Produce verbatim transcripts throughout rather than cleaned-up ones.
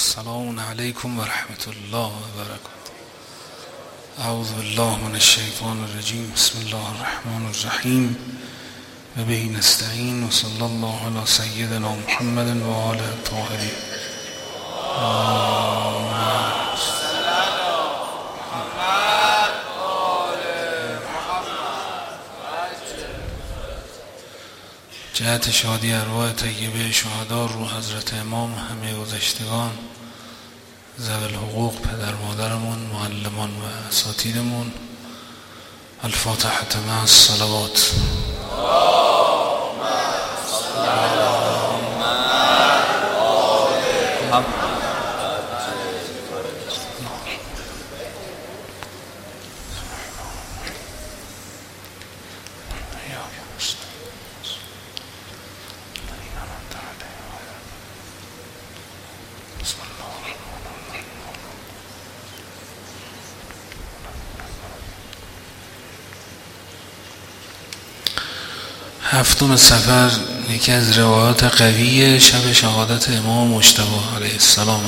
السلام علیکم و رحمت الله و برکاته. اعوذ بالله من الشیطان الرجیم. بسم الله الرحمن الرحیم و به نستعین و صلی الله علی سیدنا محمد و آله الطاهرین. جهت شادی ارواح طیبه شهدا رو حضرت امام، همه گذشتگان، ذوی الحقوق، پدر مادرمون، معلمان و اساتیدمون. الفاتحة مع الصلوات. هفتم صفر یکی از روایات قوی شب شهادت امام مجتبی علیه السلام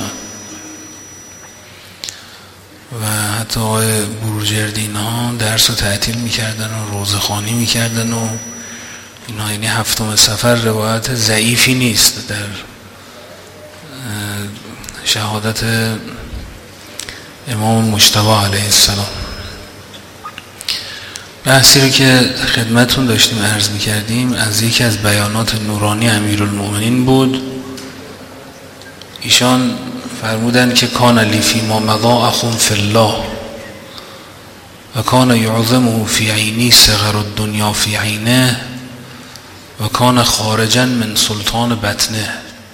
و حتی آقای بروجردین ها درس رو تعطیل میکردن و روزه خوانی میکردن و اینا. یعنی هفتم صفر روایت ضعیفی نیست در شهادت امام مجتبی علیه السلام. بحثی رو که خدمتون داشتیم عرض می‌کردیم از یکی از بیانات نورانی امیرالمؤمنین بود. ایشان فرمودند که کان لی فی ما مضی اخ فی الله و کان یعظمه فی عینی صغر الدنیا فی عینه و کان خارجا من سلطان بطنه.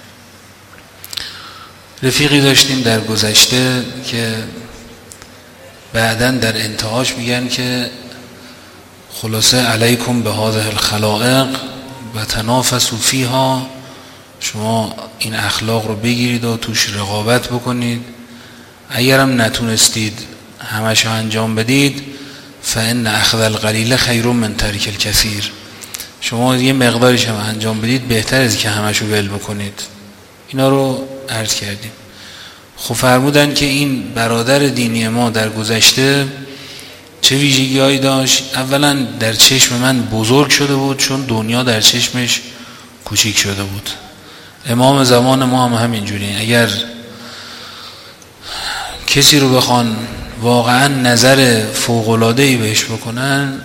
رفیقی داشتیم در گذشته که بعداً در انتهاش میگن که خلاصه علیکم به هذه الخلائق و تنافسوا فیها، شما این اخلاق رو بگیرید و توش رقابت بکنید. اگرم نتونستید همش رو انجام بدید فان اخذ القلیل خیر من ترک الکثیر، شما یه مقدارش هم انجام بدید بهتر از که همش رو ول بکنید. اینا رو عرض کردیم. خب فرمودن که این برادر دینی ما در گذشته چه ویژگی هایی داشت؟ اولا در چشم من بزرگ شده بود چون دنیا در چشمش کوچیک شده بود. امام زمان ما هم همینجوری. اگر کسی رو بخوان واقعا نظر فوق‌العاده‌ای بهش بکنن،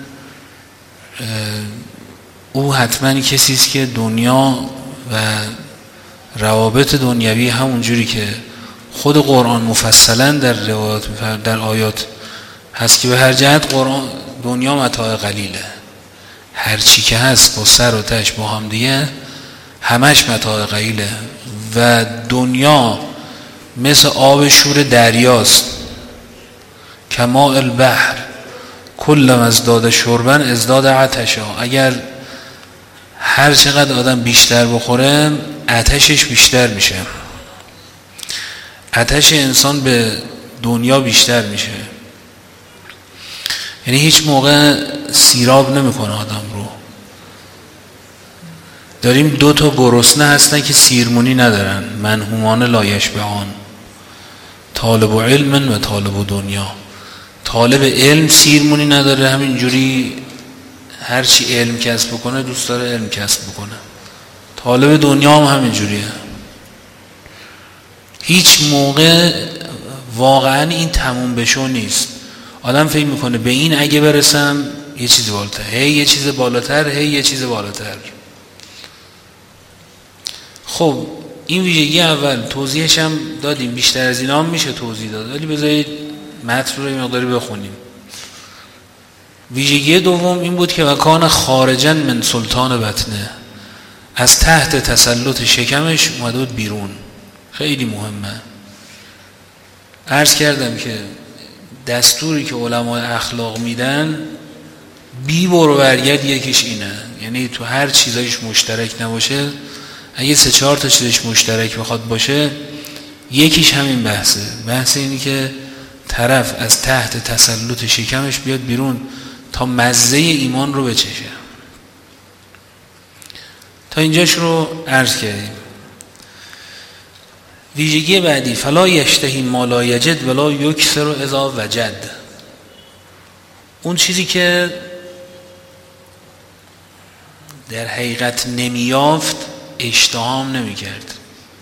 او حتما کسی است که دنیا و روابط دنیوی همونجوری که خود قرآن مفصلا در روایات در آیات هست که به هر جهت قرآن دنیا متاع قلیله، هر چی که هست با سر و تش با هم دیگه همش متاع قلیله و دنیا مثل آب شور دریاست، کماء البحر کلما ازداد شربا ازداد عطشا. اگر هر چقدر آدم بیشتر بخوره آتشش بیشتر میشه، آتش انسان به دنیا بیشتر میشه. یعنی هیچ موقع سیراب نمیکنه آدم رو. داریم دو تا گرسنه هستن که سیرمونی ندارن، منهومان لا یشبعان، طالب علم و طالب دنیا. طالب علم سیرمونی نداره، همینجوری هر چی علم کسب بکنه دوست داره علم کسب بکنه. طالب دنیا هم همینجوریه. هیچ موقع واقعا این تموم بشو نیست. آدم فکر میکنه به این اگه برسم یه چیز بالاتر، هی یه چیز بالاتر، هی یه چیز بالاتر. خب این ویژگی اول توضیحش هم دادیم، بیشتر از اینا هم میشه توضیح داد ولی بذارید متن رو یه مقداری بخونیم. ویژگی دوم این بود که وکان خارجا من سلطان بطنه، از تحت تسلط شکمش اومده بود بیرون. خیلی مهمه. عرض کردم که دستوری که علمای اخلاق میدن بی برو برگرد یکیش اینه، یعنی تو هر چیزایش مشترک نباشه. اگه سه چهار تا چیزش مشترک بخواد باشه یکیش همین بحثه. بحث اینی که طرف از تحت تسلط شکمش بیاد بیرون تا مزه ایمان رو بچشه. تا اینجاش رو عرض کردیم. ویژگی بعدی فلا یشتهی ما لا یجد ولا یکثر اذا وجد. اون چیزی که در حقیقت نمیافت اشتهام نمی کرد.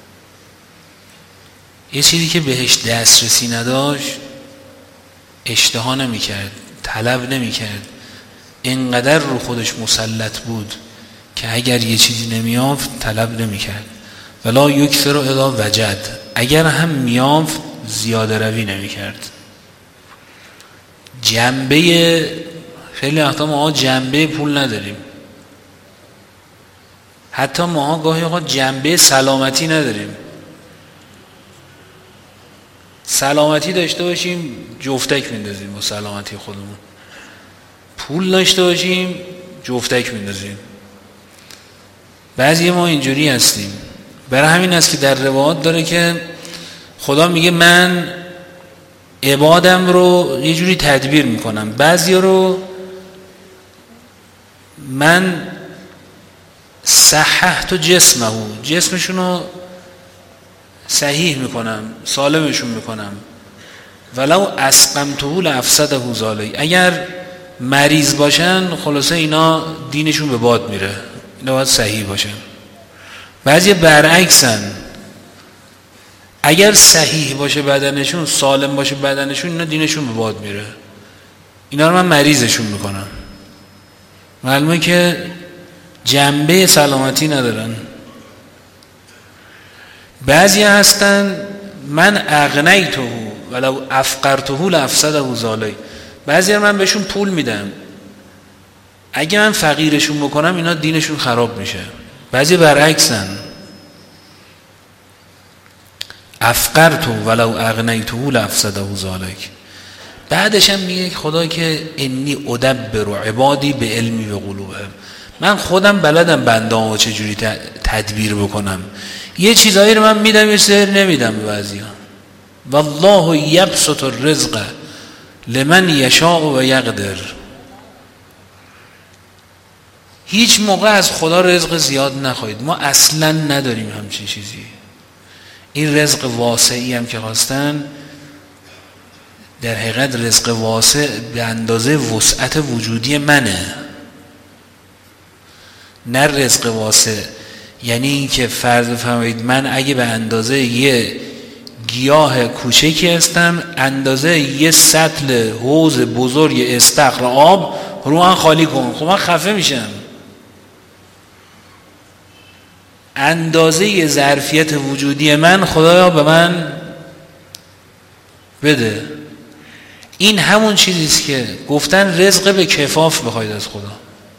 یه چیزی که بهش دسترسی نداشت اشتها نمی کرد، طلب نمی کرد. اینقدر رو خودش مسلط بود که اگر یه چیزی نمیافت طلب نمی کرد. ولا یکثر اذا وجد، اگر هم میافت زیاده روی نمی کرد. جنبه خیلی وقتا ما جنبه پول نداریم، حتی ما گاهی اوقات جنبه سلامتی نداریم. سلامتی داشته باشیم جفتک میندازیم با سلامتی خودمون، پول داشته باشیم جفتک میندازیم. بعضی ما اینجوری هستیم. برای همین است که در روایات داره که خدا میگه من عبادم رو یه جوری تدبیر میکنم، بعضی رو من صححت و جسمه جسمشون رو صحیح میکنم، سالمشون میکنم. ولو اسقمته لافسده ذالی، اگر مریض باشن خلاصه اینا دینشون به باد میره، اینا باید صحیح باشن. بعضی برعکسن، اگر صحیح باشه بدنشون، سالم باشه بدنشون، اینا دینشون به باد میره، اینا رو من مریضشون میکنم. معلومه که جنبه سلامتی ندارن. بعضی هستن من اغنیته ولو افقرته لافسده ذالی، بعضی من بهشون پول میدم، اگه من فقیرشون بکنم اینا دینشون خراب میشه. بعضی برعکسن، افقرته ولو اغنیته لافسده ذالی. بعدش هم میگه خدا که انی ادبر عبادی به علمی و قلوبهم، من خودم بلدم بنده‌ها چجوری تدبیر بکنم. یه چیزایی رو من میدم یه سر نمیدم به بعضیا. والله یبسط الرزق لمن یشاء و یقدر. هیچ موقع از خدا رزق زیاد نخواهید، ما اصلا نداریم همچین چیزی. این رزق واسعی هم که خواستن در حقیقت رزق واسع به اندازه وسعت وجودی منه، نه رزق واسع یعنی این که فرض بفرمایید من اگه به اندازه یه گیاه کوچکی هستم، اندازه یه سطل حوض بزرگ استخر آب رو من خالی کن، خب من خفه میشم. اندازه ظرفیت وجودی من خدایا به من بده. این همون چیزیست که گفتن رزق به کفاف بخواید از خدا،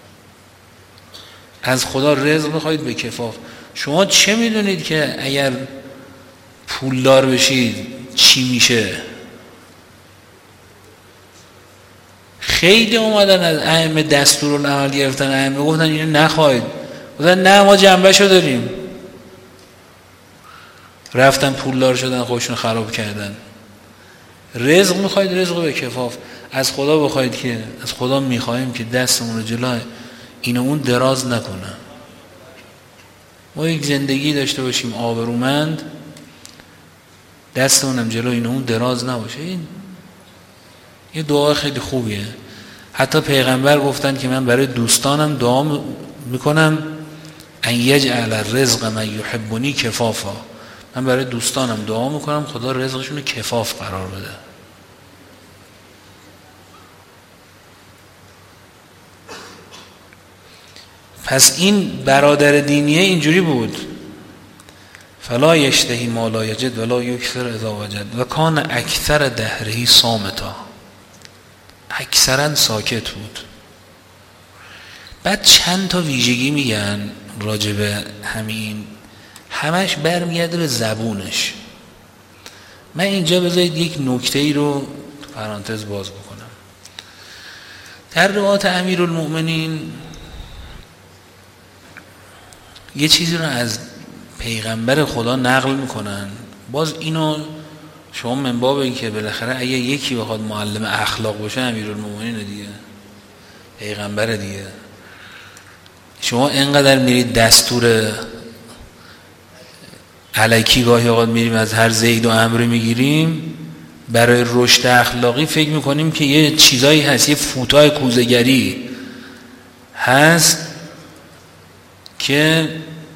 از خدا رزق بخواید به کفاف. شما چه میدونید که اگر پولدار بشید چی میشه؟ خیلی اومدن از ائمه دستورالعمل گرفتن، ائمه گفتن اینو نخواید، گفتن نه ما جنبهشو داریم، رفتن پولدار شدن خودشون خراب کردن. رزق میخواید رزق به کفاف، از خدا بخواید که از خدا میخوایم که دستمون رو جلوی این اون دراز نکنه، ما یک زندگی داشته باشیم آبرومند، دستمونم جلوی این اون دراز نباشه. این یه دعا خیلی خوبیه. حتی پیغمبر گفتن که من برای دوستانم دعا میکنم ان یجعل الرزق من یحبنی کفافا، من برای دوستانم دعا میکنم خدا رزقشون رو کفاف قرار بده. پس این برادر دینیه اینجوری بود، فلا یشتهی ما لا یجد ولا یکثر اذا وجد و کان اکثر دهره صامتا، اکثرا ساکت بود. بعد چند تا ویژگی میگن راجب همین، همش برمیگرده به زبونش. من اینجا بذارید یک نکته ای رو پرانتز باز بکنم. در روایات امیرالمؤمنین یه چیزی رو از پیغمبر خدا نقل میکنن، باز اینو شما من باب این که بالاخره اگه یکی بخواد معلم اخلاق باشه امیرالمؤمنین دیگه، پیغمبر دیگه. شما اینقدر میرید دستور الکی گاهی اوقات میریم از هر زید و امر میگیریم، برای رشد اخلاقی فکر میکنیم که یه چیزایی هست، یه فوتای کوزه‌گری هست که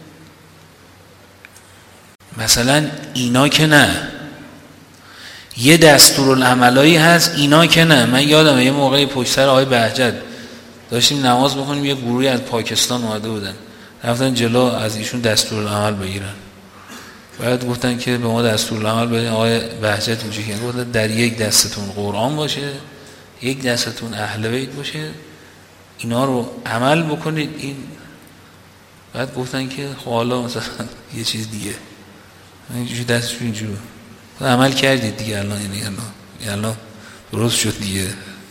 مثلا اینا که نه، یه دستورالعملایی هست اینا که نه. من یادمه یه موقعی پشت سر آقای بهجت داشتیم نماز بخونیم، یه گروهی از پاکستان اومده بودن، رفتن جلو از ایشون دستورالعمل بگیرن، بعد گفتن که به ما دستورالعمل بدین. آقای بهجت اینجوری که گفتن در یک دستتون قرآن باشه، یک دستتون اهل بیت باشه، اینا رو عمل بکنید. این بعد گفتن که خب حالا مثلا یه چیز دیگه، اینجوری دستشون اینجوری عمل کردید دیگه، الان یعنی الان الان درست شد دیگه.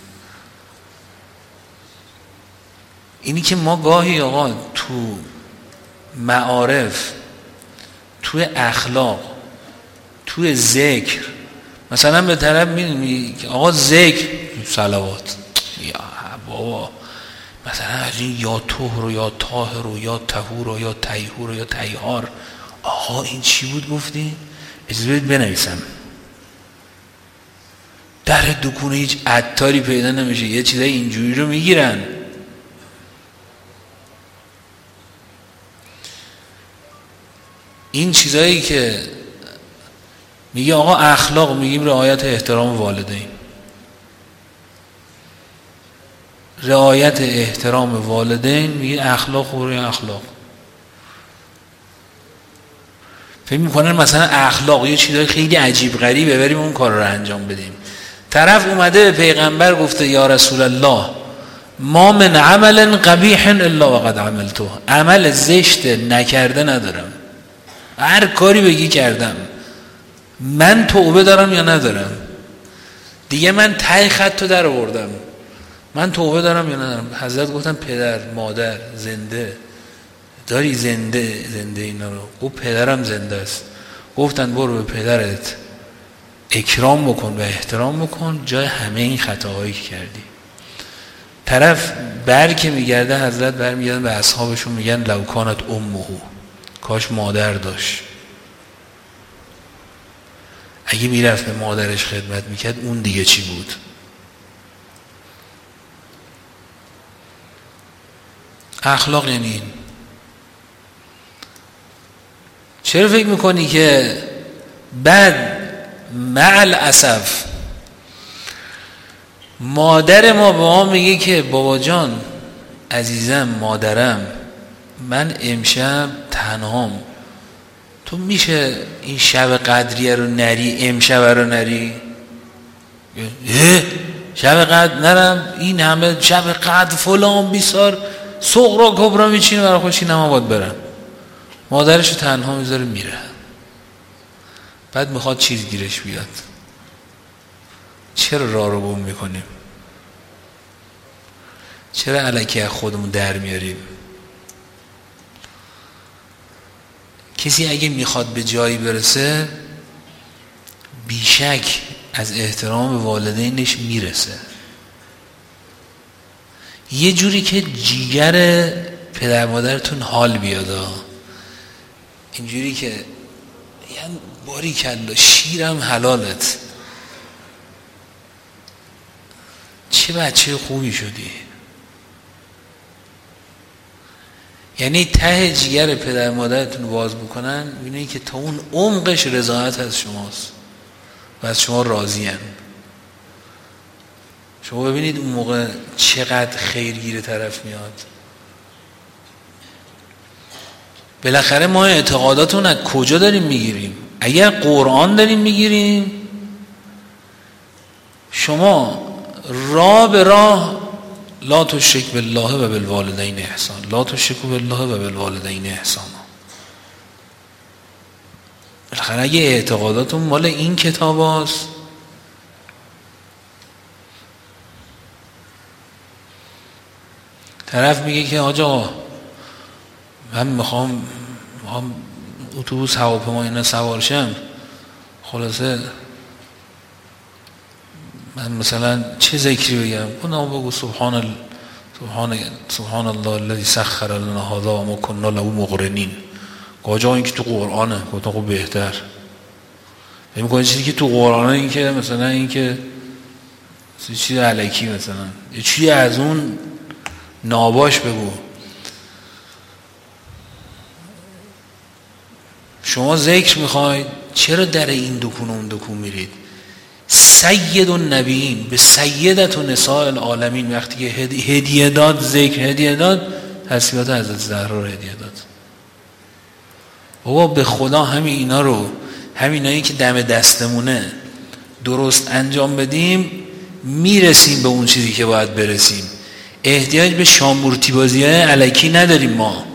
اینی که ما گاهی آقا تو معارف، تو اخلاق، تو ذکر، مثلا به طرف میدونی که آقا ذکر صلوات، یا بابا مثلا از این یا طهر و یا طاهر و یا طهور و یا طیهور و یا طیهار، آقا این چی بود گفتی؟ اجازه بدید بنویسم. در دکونه هیچ عطاری پیدا نمیشه، یه چیزای اینجوری رو میگیرن. این چیزایی که میگه آقا اخلاق، میگیم رعایت احترام والدین، رعایت احترام والدین، میگه اخلاق و روی اخلاق. فکر میکنن مثلا اخلاق یه چیزای خیلی عجیب غریبه بریم اون کار رو انجام بدیم. طرف اومده به پیغمبر گفته یا رسول الله ما من عمل قبیح الا وقد عملته، عمل زشت نکرده ندارم، هر کاری بگی کردم، من توبه دارم یا ندارم؟ دیگه من ته خطو در آوردم، من توبه دارم یا ندارم؟ حضرت گفتن پدر مادر زنده داری؟ زنده زنده اینا رو گفت پدرم زنده است. گفتن برو به پدرت اکرام بکن و احترام بکن جای همه این خطاهایی که کردی. طرف بر که میگرده حضرت بر میگردن به اصحابشون میگن لو کانت امه، کاش مادر داشت. اگه میرفت به مادرش خدمت میکرد اون دیگه چی بود؟ اخلاق یعنی این. چرا فکر میکنی که بعد مع الاسف مادر ما به ما میگه که بابا جان عزیزم مادرم من امشب تنهام، تو میشه این شب قدریه رو نری، امشب رو نری؟ شب قدر نرم؟ این همه شب قدر فلان بیسار صغرا کبرا میچینه برای خوشی نماباد برم. مادرش رو تنها میذاره میره، بعد میخواد چیز گیرش بیاد. چرا راه رو گم میکنیم؟ چرا الکی از خودمون در میاریم؟ کسی اگه میخواد به جایی برسه بیشک از احترام والدینش میرسه، یه جوری که جیگر پدر مادرتون حال بیاده، اینجوری که یعنی باری کلا شیرم حلالت، چه بچه خوبی شدی. یعنی ته جیگر پدر مادرتون باز بکنن ببینید که تا اون عمقش رضایت از شماست و از شما راضین. شما ببینید اون موقع چقدر خیرگیر طرف میاد. بالاخره ما اعتقاداتون از کجا داریم میگیریم؟ اگر قرآن داریم میگیریم، شما راه به راه لا تشرک بالله و بالوالدین احسان، لا تشرکوا بالله و بالوالدین احسان. بالاخره اگه اعتقاداتون مال این کتاب هست، طرف میگه که آجا من میخوام میخوام اتوبوس هواپیما اینا سوار شم، خلاصه من مثلا چه ذکری بگم؟ اونم بگو سبحان ال... سبحان سبحان الله الذي سخر لنا هذا وما كنا له مقرنين. کجا این که تو قرآنه؟ گفتم خب بهتر. فکر می‌کنی چیزی که تو قرآنه این که مثلا این که چیز الکی مثلا یه چیزی از اون ناباش بگو. شما ذکر میخواید، چرا در این دکون اون دکون میرید؟ سید النبیین به سیدت و نساء العالمین وقتی که هدیه داد، ذکر هدیه داد، تصویات حضرت زهرا رو هدیه داد. بابا به خدا همین اینا رو، همینایی که دم دستمونه درست انجام بدیم میرسیم به اون چیزی که باید برسیم. احتیاج به شامبورتی بازی های الکی نداریم ما.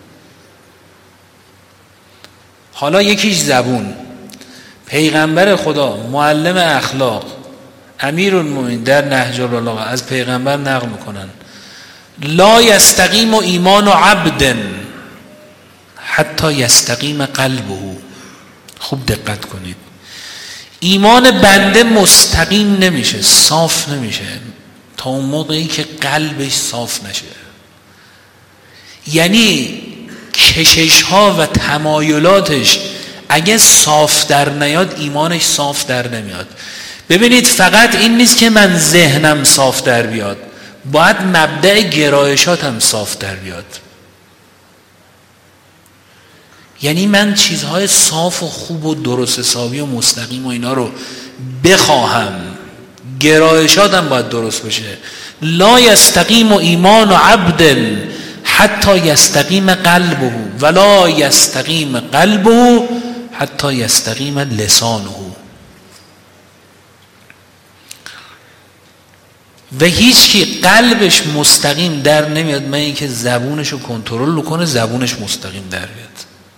حالا یکیش زبون. پیغمبر خدا معلم اخلاق امیرالمومنین در نهج البلاغه از پیغمبر نقل میکنن لا یستقیم ایمان عبد حتی یستقیم قلبه. خوب دقت کنید، ایمان بنده مستقیم نمیشه، صاف نمیشه تا اون موقعی که قلبش صاف نشه. یعنی کشش ها و تمایلاتش اگه صاف در نیاد ایمانش صاف در نمیاد. ببینید فقط این نیست که من ذهنم صاف در بیاد، باید مبدأ گرایشاتم صاف در بیاد. یعنی من چیزهای صاف و خوب و درست حسابی و مستقیم و اینا رو بخواهم، گرایشاتم باید درست بشه. لا یستقیم ایمان عبد حتی یستقیم قلبه ولا یستقیم قلبه حتی یستقیم لسانه. و هیچ کی قلبش مستقیم در نمیاد من اینکه زبونش رو کنترل کنه زبونش مستقیم در بیاد.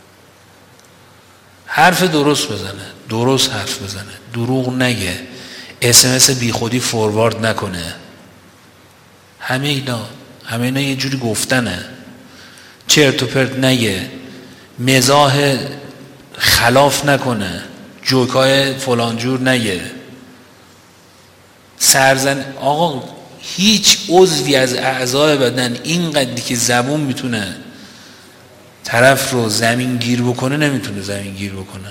حرف درست بزنه، درست حرف بزنه، دروغ نگه، اسمس بی خودی فوروارد نکنه. همه اینا همه اینا یه جوری گفتنه. چرت و پرت نگه، مزاح خلاف نکنه، جوکای فلان جور نگه، سرزن. آقا هیچ عضوی از اعضای بدن اینقدری که زبون میتونه طرف رو زمین گیر بکنه نمیتونه زمین گیر بکنه.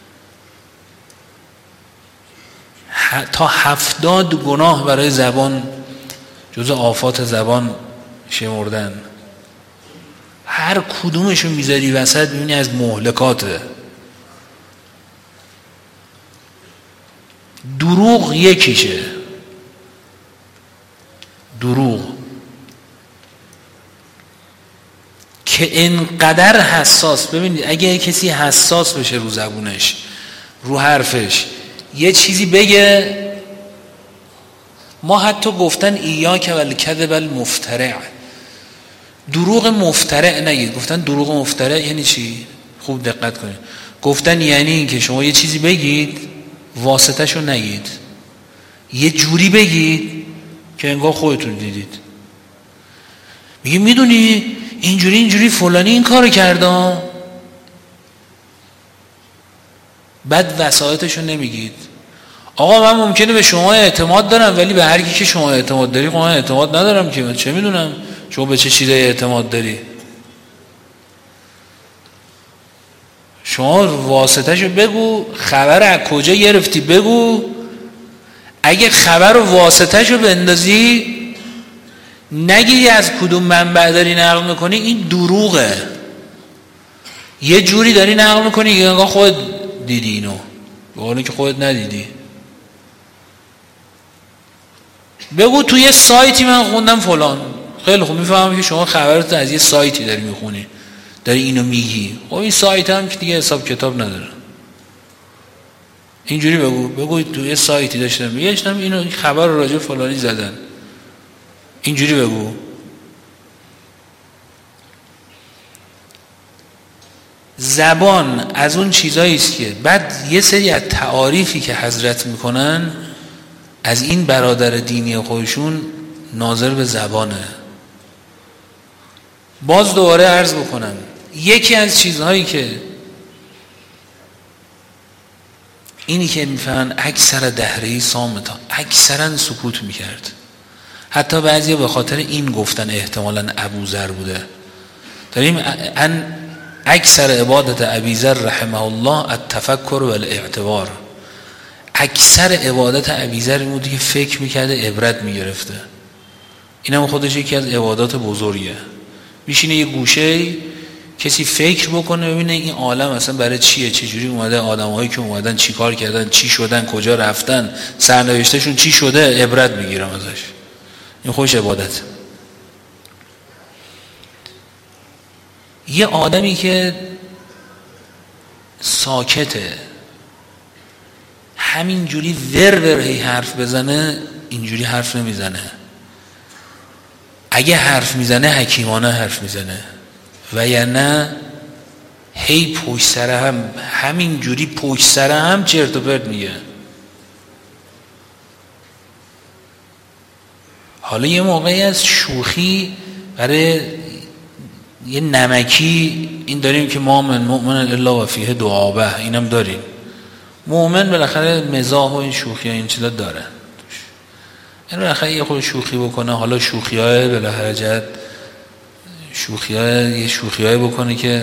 تا هفتاد گناه برای زبان جزء آفات زبان شمردن. هر کدومشو میذاری وسط میبینی از مهلکاته. دروغ یکیشه، دروغ که انقدر حساس. ببینید اگه کسی حساس بشه رو زبونش، رو حرفش، یه چیزی بگه، ما حتی گفتن ایاک والکذب المفترع، دروغ مفترع نگید. گفتن دروغ مفترع یعنی چی؟ خوب دقت کنید. گفتن یعنی این که شما یه چیزی بگید واسطه‌شو نگید، یه جوری بگید که انگار خودتون دیدید. میگه میدونی اینجوری اینجوری فلانی این کارو کرده، بعد وسایتشو نمیگید. آقا من ممکنه به شما اعتماد دارم ولی به هر کی که شما اعتماد داری من اعتماد ندارم که. من چه میدونم شما به چه چیزایی اعتماد داری؟ شما واسطه‌شو بگو، خبر از کجا گرفتی بگو. اگه خبر و واسطه‌شو بندازی نگیری از کدوم منبع داری نقل میکنی، این دروغه. یه جوری داری نقل میکنی که انگار خود دیدی اینو، به حالی که خودت ندیدی. بگو توی یه سایتی من خوندم فلان. خیلی خوب میفهمم که شما خبرت از یه سایتی داری میخونی، داری اینو میگی. خب این سایت هم که دیگه حساب کتاب نداره. اینجوری بگو، بگو توی یه سایتی داشتم میگشتم اینو خبر راجع فلانی زدن. اینجوری بگو. زبان از اون چیزایی است که بعد یه سری از تعاریفی که حضرت میکنن از این برادر دینی خودشون ناظر به زبانه. باز دوباره عرض بکنم یکی از چیزهایی که اینی که میفهمن اکثر دهرهی صامتا، اکثرا سکوت میکرد. حتی بعضی به خاطر این گفتن احتمالاً ابوذر بوده. داریم ان اکثر عبادت ابیذر رحمه الله التفکر و الاعتبار، اکثر عبادت ابیذر این بوده که فکر میکرده، عبرت میگرفته. اینم خودش یکی از عبادات بزرگه. میشینه یه گوشه کسی فکر بکنه ببینه این عالم اصلا برای چیه، چجوری اومده، آدم‌هایی که اومدن چی کار کردن، چی شدن، کجا رفتن، سرنوشتشون چی شده، عبرت میگیرم ازش. این خوش عبادت. یه آدمی که ساکته همینجوری ور ور هی حرف بزنه، اینجوری حرف نمیزنه. اگه حرف میزنه حکیمانه حرف میزنه و یا نه هی پشت سر هم همینجوری پشت سر هم چرت و پرت میگه. حالا یه موقعی از شوخی برای یه نمکی این داریم که ما من مؤمن الا و فیه دعابه، اینم داریم. مؤمن بالاخره مزاح و این شوخی ها این چیزا داره، این بالاخره یه خود شوخی بکنه. حالا شوخی های بالاخره جد شوخی های یه شوخی های بکنه که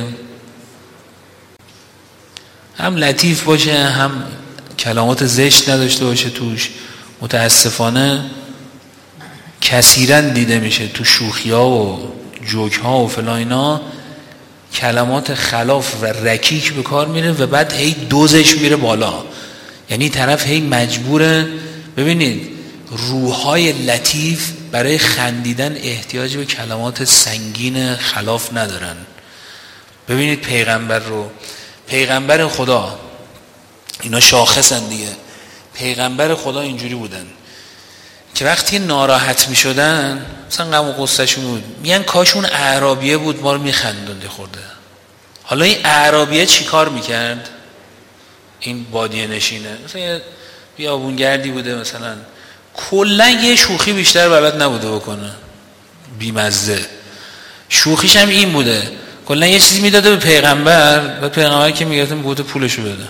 هم لطیف باشه هم کلمات زشت نداشته باشه توش. متاسفانه کثیراً دیده میشه تو شوخی ها و جوک ها و فلان اینا کلمات خلاف و رکیک به کار میره و بعد هی دوزش میره بالا. یعنی طرف هی مجبوره. ببینید روحای لطیف برای خندیدن احتیاج به کلمات سنگین خلاف ندارن. ببینید پیغمبر رو، پیغمبر خدا، اینا شاخصن دیگه، پیغمبر خدا اینجوری بودن که وقتی ناراحت می شدن مثلا غم و غصه‌شون بود میگن کاش اون اعرابیه بود ما رو میخندونده خورده. حالا این اعرابیه چی کار میکرد؟ این بادیه نشینه مثلا یه بیابونگردی بوده مثلا، کلا یه شوخی بیشتر بلد نبوده بکنه، بیمزه. شوخیش هم این بوده کلا یه چیزی میداده به پیغمبر و پیغمبر که میگرده میگفته پولشو بده.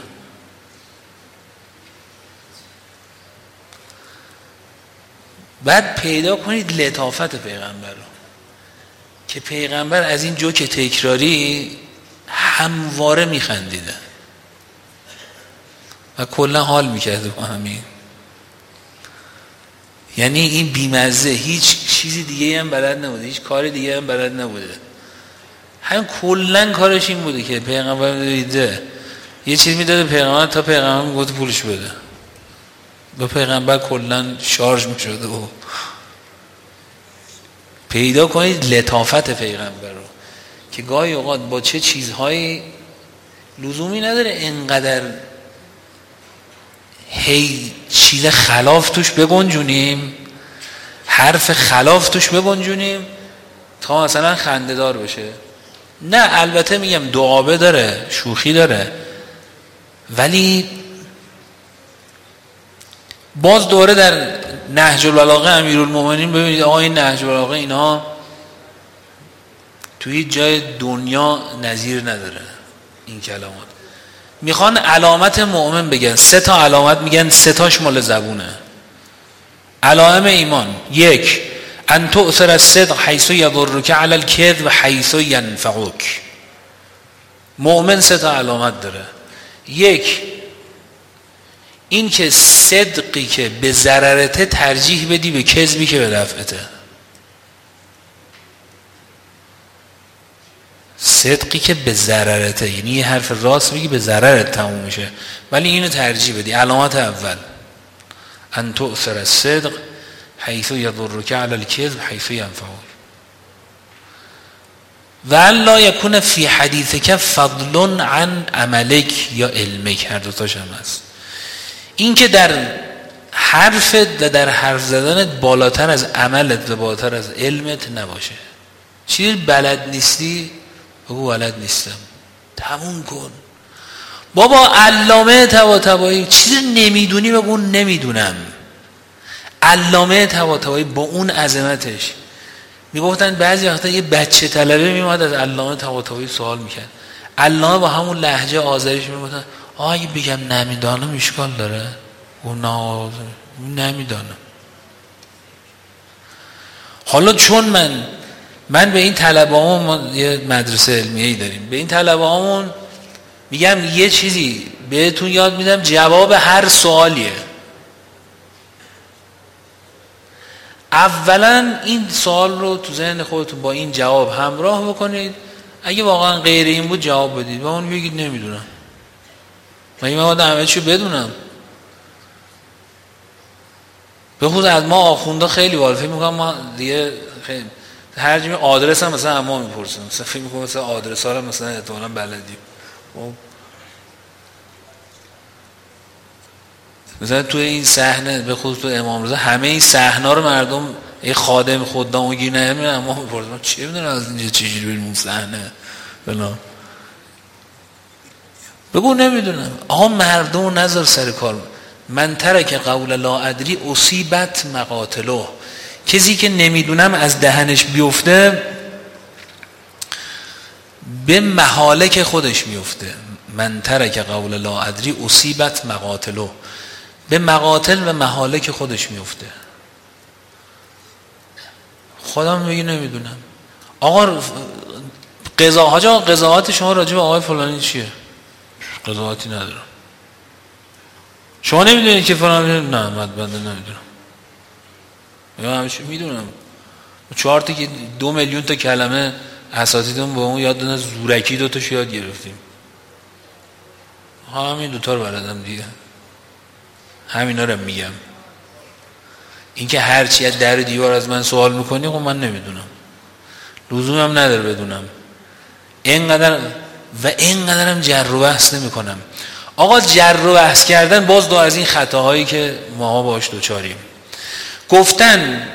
بعد پیدا کنید لطافت پیغمبر رو که پیغمبر از این جوک تکراری همواره میخندیده و کلا حال میکرده با همین. یعنی این بیمزه هیچ چیزی دیگه هم بلد نبوده، هیچ کار دیگه هم بلد نبوده، همین کلا کارش این بوده که پیغمبر دیده یه چیز میداده پیغمبر تا پیغمبر میگفت پولش بده و پیغمبر کلا شارژ میشده. و پیدا کنید لطافت پیغمبر رو که گاهی اوقات با چه چیزهایی لزومی نداره اینقدر هی چیز خلاف توش بگنجونیم، حرف خلاف توش بگنجونیم تا مثلا خنده دار بشه. نه البته میگم دعابه داره، شوخی داره، ولی باز دوره در نهج البلاغه امیرالمومنین ببینید آقا این نهج البلاغه اینا توی جای دنیا نظیر نداره. این کلمات میخوان علامت مؤمن بگن، سه تا علامت میگن، سه تاش مال زبونه. علائم ایمان: یک، ان تؤثر الصدق حیث یضرک علی الکذب و حیث ینفعک. مؤمن سه تا علامت داره. یک، این که صدقی که به ضررته ترجیح بدی به کذبی که به نفعته. صدقی که به ضررته یعنی یه حرف راست بگی به ضررت تموم میشه ولی اینو ترجیح بدی. علامت اول ان تؤثر الصدق حیث یضرک علی الکذب حیث ینفعک و ان لا یکون فی حدیثک فضل عن عملک یا علمک. هر دو تاش هم هست. این که در حرفت و در حرف زدنت بالاتر از عملت و بالاتر از علمت نباشه. چیزی بلد نیستی بگو بلد نیستم، تموم کن. بابا علامه طباطبایی چیزی نمیدونی بگو نمیدونم. علامه طباطبایی با اون عظمتش میگفتن بعضی وقتا یه بچه طلبه میومد از علامه طباطبایی سوال میکرد، علامه با همون لهجه آذریش میگفتن آه اگه بگم نمیدانم اشکال داره؟ او نه نمیدانم. حالا چون من من به این طلبه‌هامون، ما یه مدرسه علمیه‌ای داریم، به این طلبه‌هامون میگم یه چیزی بهتون یاد میدم، جواب هر سوالیه. اولا این سوال رو تو ذهن خودتون با این جواب همراه بکنید. اگه واقعا غیر این بود جواب بدید و اون بگید نمیدونم. مگه من باید همه چی بدونم؟ به خود از ما آخونده خیلی وارد فکر میکنم ما دیگه خیلی هر جمعه آدرس هم مثلا اما میپرسن، مثلا فکر میکنم مثلا آدرس ها رو مثلا احتمالاً بلدیم. مثلا توی این صحنه به خصوص تو امام رضا همه این صحنه رو مردم یه خادم خدام گیر نمیره اما میپرسن چه میدونن از اینجا چجوری بریم اون صحنه بلا بگو نمیدونم. آقا مردم نذار سر کار. من ترک قول لا ادری اصیبت مقاتله. کسی که نمیدونم از دهنش بیفته به مهالک خودش میفته. من ترک قول لا ادری اصیبت مقاتله، به مقاتل و مهالک خودش میفته. خودم میگه نمیدونم. آقا قضاوت قضاوت شما راجع به آقای فلانی چیه؟ قضاوتی ندارم. شما نمیدونید که فلان، نه من بنده نمیدونم. یا همیشه میدونم. چهار تا که دو میلیون تا کلمه اساتیدمون با اون یاد دادن، زورکی دو تاش یاد گرفتیم. همین دو تا رو بلدم دیگه. همینا رو میگم. اینکه هر چی از در دیوار از من سوال میکنی خب من نمیدونم. لزومی هم نداره بدونم. اینقدر و اینقدر هم جر و بحث نمیکنم. آقا جر و بحث کردن باز دو از این خطاهایی که ماها باش دوچاریم. گفتن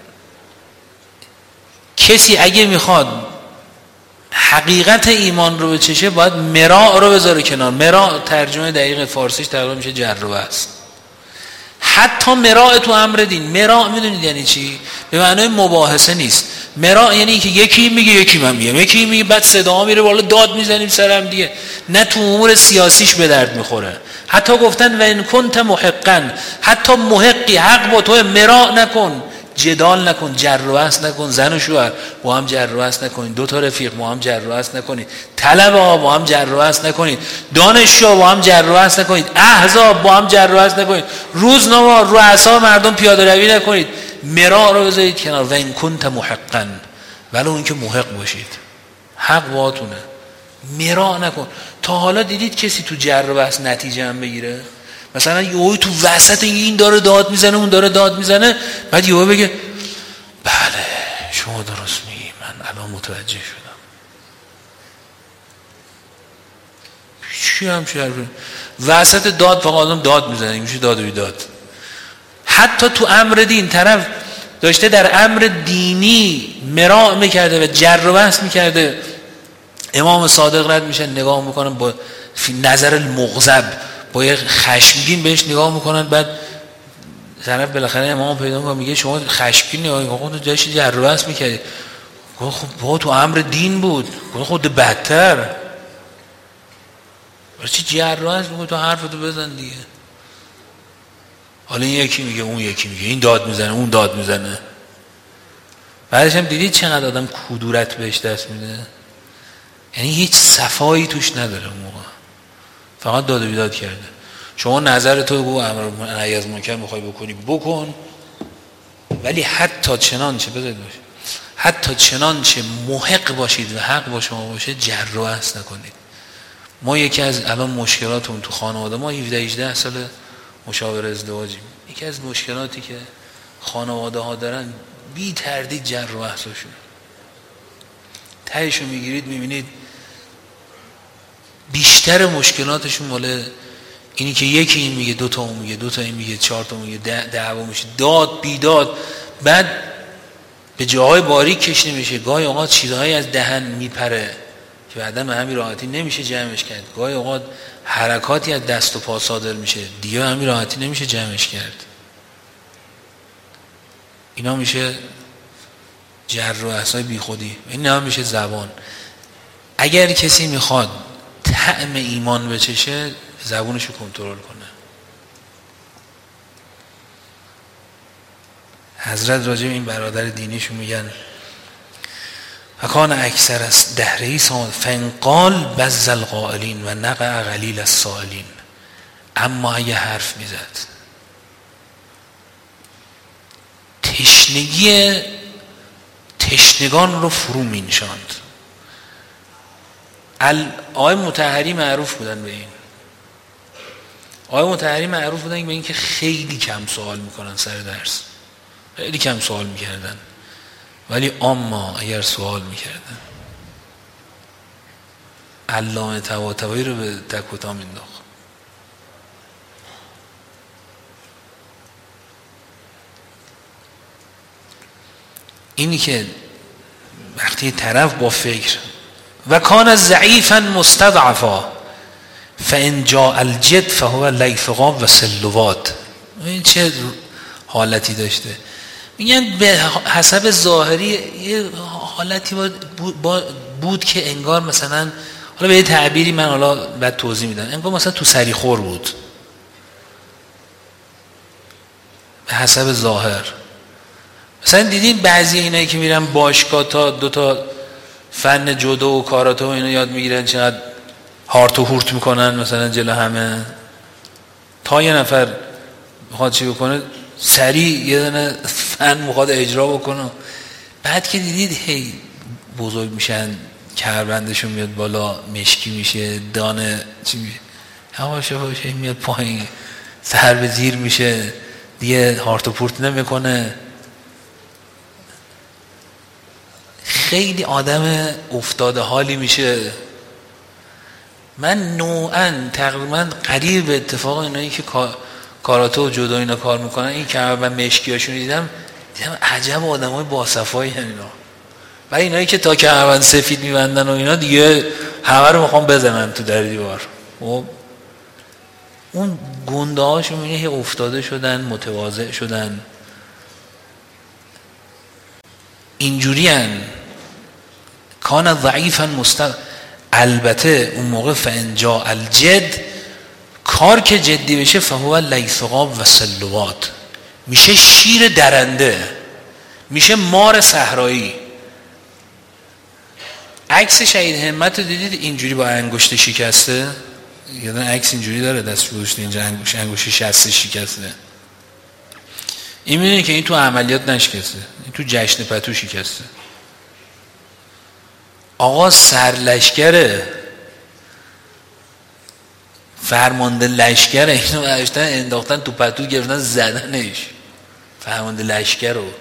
کسی اگه میخواد حقیقت ایمان رو بچشه باید مراع رو بذاره کنار. مراع ترجمه دقیق فارسیش تقریبا میشه جر و بحث. حتی مراع تو امر دین، مراع میدونید یعنی چی؟ به معنای مباحثه نیست. مراع یعنی که یکی میگه یکی من میگم، یکی میگه بعد صدا میره بالا داد میزنیم سرم دیگه. نه تو امور سیاسیش به درد میخوره. حتی گفتن و ان کنت محقا، حتی محقی حق با تو مراع نکن، جدال نکن، جر و بحث نکن. زن و شوهر با هم جر و بحث نکنید، دو تا رفیق با هم جر و بحث نکنید، طلبه ها با هم جر و بحث نکنید، دانشجو با هم جر و بحث نکنید، احزاب با هم جر و بحث نکنید، روزنامه رؤسا مردم پیاده روی نکنید. مراع رو بذارید کنار. و ان کنت محقا، ولو اینکه محق باشید، حق باهاتونه، مراع نکن. تا حالا دیدید کسی تو جر و بحث نتیجه هم بگیره؟ مثلا یهو تو وسط این داره داد میزنه اون داره داد میزنه، بعد یهو بگه بله شما درست میگی، من الان متوجه شدم. چی هم چی حرفه؟ وسط داد فقط آدم داد میزنه، میشه داد و بیداد. حتی تو امر دین طرف داشته در امر دینی مراع میکرده و جر و بحث میکرده، امام صادق رد میشه نگاه میکنن با نظر المغضب، با یه خشمگین بهش نگاه میکنن. بعد طرف بالاخره امام پیدا میکنه میگه شما خشمگین نگاه میکنید، خود داشتی جر و بحث میکردی. گفت خب با تو امر دین بود. گفت خود بدتر. برای چی جر و بحث میکنی؟ تو حرفتو بزن دیگه. حالا این یکی میگه اون یکی میگه، این داد میزنه اون داد میزنه. بعدش هم دیدید چقدر آدم کدورت بهش دست میده. یعنی هیچ صفایی توش نداره اون موقع، فقط داد و بیداد کرده. شما نظر تو بگو، امر نهی از منکر میخوای بکنی بکن، ولی حتی چنانچه بذارید باشه، حتی چنانچه محق باشید و حق با شما باشه جر و بحث نکنید. ما یکی از الان مشکلاتمون تو خانواده، ما هفده هجده سال مشاور ازدواجیم، یکی از مشکلاتی که خانواده ها دارن بی تردید جر و بحثشون. تهشو میگیرید میبینید بیشتر مشکلاتشون مال اینی که یکی این میگه دو تا اون میگه، دو تا این میگه چهار تا اون میگه، دعوا میشه، داد بیداد. بعد به جاهای باریک کش نمیشه. گاهی اوقات چیزهایی از دهن میپره که بعدا به همین راحتی نمیشه جمعش کرد. گاهی اوقات حرکاتی از دست و پا صادر میشه، دیگه همین راحتی نمیشه جمعش کرد. اینا میشه جر و بحثای بی خودی. این هم میشه زبان. اگر کسی میخواد طعم ایمان بچشه زبونشو کنترل کنه. حضرت راجع به این برادر دینیشون میگن اکان اکثر از دهری سال فنقال بز القائلین و نقع قلیل السائلین. اما اگه حرف میزد تشنگی تشنگان رو فرو مینشاند. آقای مطهری معروف بودن به این آقای مطهری معروف بودن به این که خیلی کم سوال میکنن سر درس، خیلی کم سوال میکردن، ولی اما اگر سوال میکردن علامه طباطبایی رو به تک و تا مینداخت. اینی که وقتی طرف با فکر و کان ضعیفا مستضعفا فان جاء الجد فهو لیفقا و سلوات. این چه حالتی داشته؟ میگن به حسب ظاهری یه حالتی بود که انگار مثلا، حالا به یه تعبیری من حالا بعد توضیح میدم، انگار مثلا تو سری خور بود به حسب ظاهر. مثلا دیدین بعضی اینایی که میرن باشگاه تا دو تا فن جودو و کاراته و اینا یاد میگیرن، چقدر هارت و هورت میکنن مثلا جلو همه، تا یه نفر میخواد چی بکنه سریع یه دونه فن میخواد اجرا بکنه، بعد که دیدید هی بزرگ میشن، کمربندشون میاد بالا، مشکی میشه، دانه چی میشه، هواش هواش میاد پایین، سر به زیر میشه، دیگه هارت و پورت نمیکنه. خیلی آدم افتاده حالی میشه. من نوعا تقریبا قریب به اتفاق اینایی که کاراته و جودو اینا کار میکنن، این که من مشکیاشون دیدم دیدم عجب آدمای باصفایی هم اینا، و اینایی که تا کمربند سفید میبندن و اینا دیگه همه رو میخوام بزنن تو در دیوار. خب اون گنده هاشون اینه افتاده شدن، متواضع شدن، اینجوری هن. کان ضعیفا مستق. البته اون موقع فان جاء الجد، کار که جدی بشه فهو لیثقاب و سلوات، میشه شیر درنده، میشه مار صحرایی. عکس شهید همت رو دیدید اینجوری با انگشت شکسته؟ یادن عکس اینجوری داره دست گذاشته اینجا انگشت انگشت شسته شکسته. این میدونه که این تو عملیات نشکسته، این تو جشن پتو شکسته. آقا سرلشکره، فرمانده لشکره، اینو برشتن انداختن تو پتو گرفتن زدنش، فرمانده لشکر رو.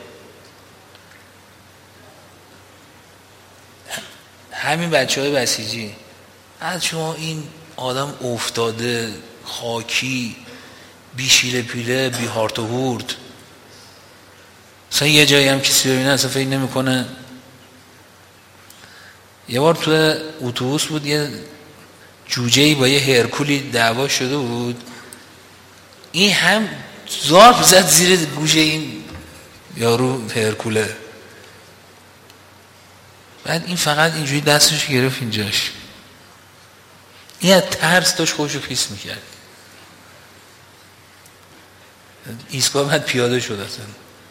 همین بچه های بسیجی، از شما این آدم افتاده خاکی، بی شیله پیله، بی هارت و هورت، مثلا یه جایی هم کسی ببینه اصلا فکر نمی کنه. یه بار تو اتوبوس بود، یه جوجه‌ای با یه هرکولی دعوا شده بود، این هم زارب زد زیر گوشه این یارو هرکوله، بعد این فقط اینجوری دستش گرفت اینجاش، این از ترس داشت خودشو پیس میکرد. ایستگاه بعد پیاده شد اصلا.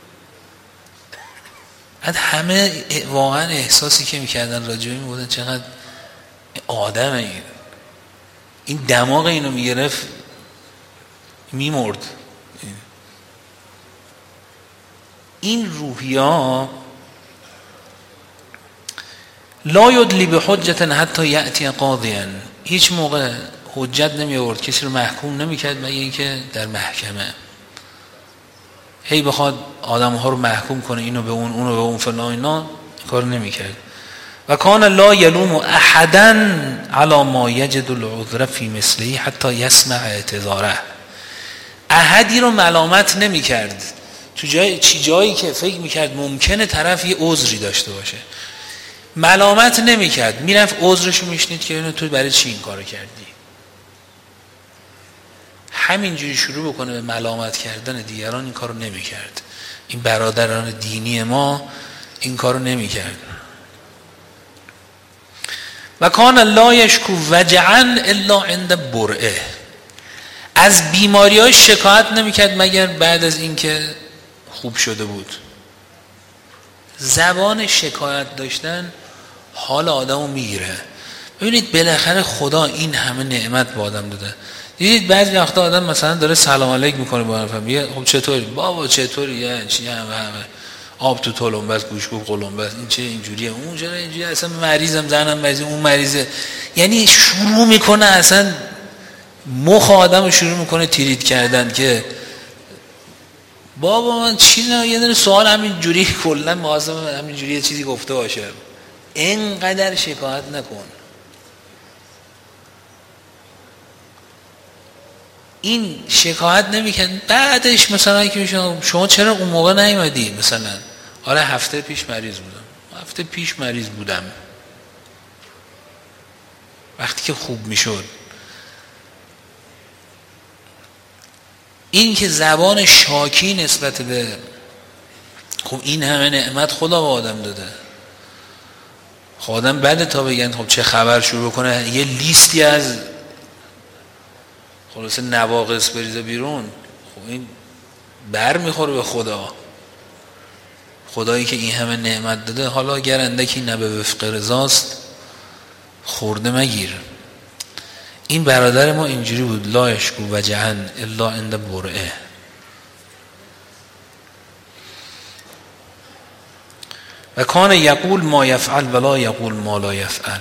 بعد همه واقعا احساسی که میکردن راجعه میبودن چقدر آدم این این دماغ اینو میگرفت میمرد. این روحیا لا یدلی به حجت حتی یأتی قاضیا، هیچ موقع حجت نمی آورد، کسی رو محکوم نمی کرد مگه اینکه در محکمه هی بخواد آدم ها رو محکوم کنه، اینو به اون اونو به اون فلان، اینا کار نمی کرد. و کان لا یلوم احدا علی ما یجد العذر فی مثله حتی یسمع اعتذاره، احدی رو ملامت نمی کرد تو جای چی جایی که فکر می کرد ممکنه طرف یه عذری داشته باشه، ملامت نمی کرد، میرفت عذرشو میشنید که اینو تو برای چی این کارو کردی، همینجوری شروع بکنه به ملامت کردن دیگران، این کارو نمی کرد. این برادران دینی ما این کارو نمی کرد. و کان لا یشکو وجعا الا عند برئه، از بیماری‌های شکایت نمی کرد مگر بعد از اینکه خوب شده بود. زبان شکایت داشتن حال آدمو میگیره. ببینید بالاخره خدا این همه نعمت به آدم داده. دیدید بعضی وقتا آدم مثلا داره سلام علیک میکنه با حرفم، میگه خب چطوری بابا، چطوری، یعنی چی، همه همه آب تو تلمبه است، گوشگوب قلمبه است، این چه اینجوریه، اون چرا اینجوریه، اصلا مریضم، زنم مریضه، اون مریضه. یعنی شروع میکنه اصلا مخ آدمو شروع میکنه تیرید کردن که بابا من چی نه، یه دونه سوال همین جوری کلا لازم همین جوری یه چیزی گفته باشه. اینقدر شکایت نکن. این شکایت نمیکن بعدش مثلا که میشه شما چرا اون موقع نیومدی، مثلا آره هفته پیش مریض بودم، هفته پیش مریض بودم وقتی که خوب میشد. این که زبان شاکی نسبت به خب این همه نعمت خدا به آدم داده، خب آدم بعد تا بگن خب چه خبر شروع کنه یه لیستی از خلاصه نواقص بریزه بیرون، خب این بر میخوره به خدا. خدایی که این همه نعمت داده، حالا اگر اندکی نه به وفق رضاست خورده مگیر. این برادر ما اینجوری بود، لا یشکو وجعا الا عند برعه. و کان یقول ما یفعل ولا یقول ما لا یفعل.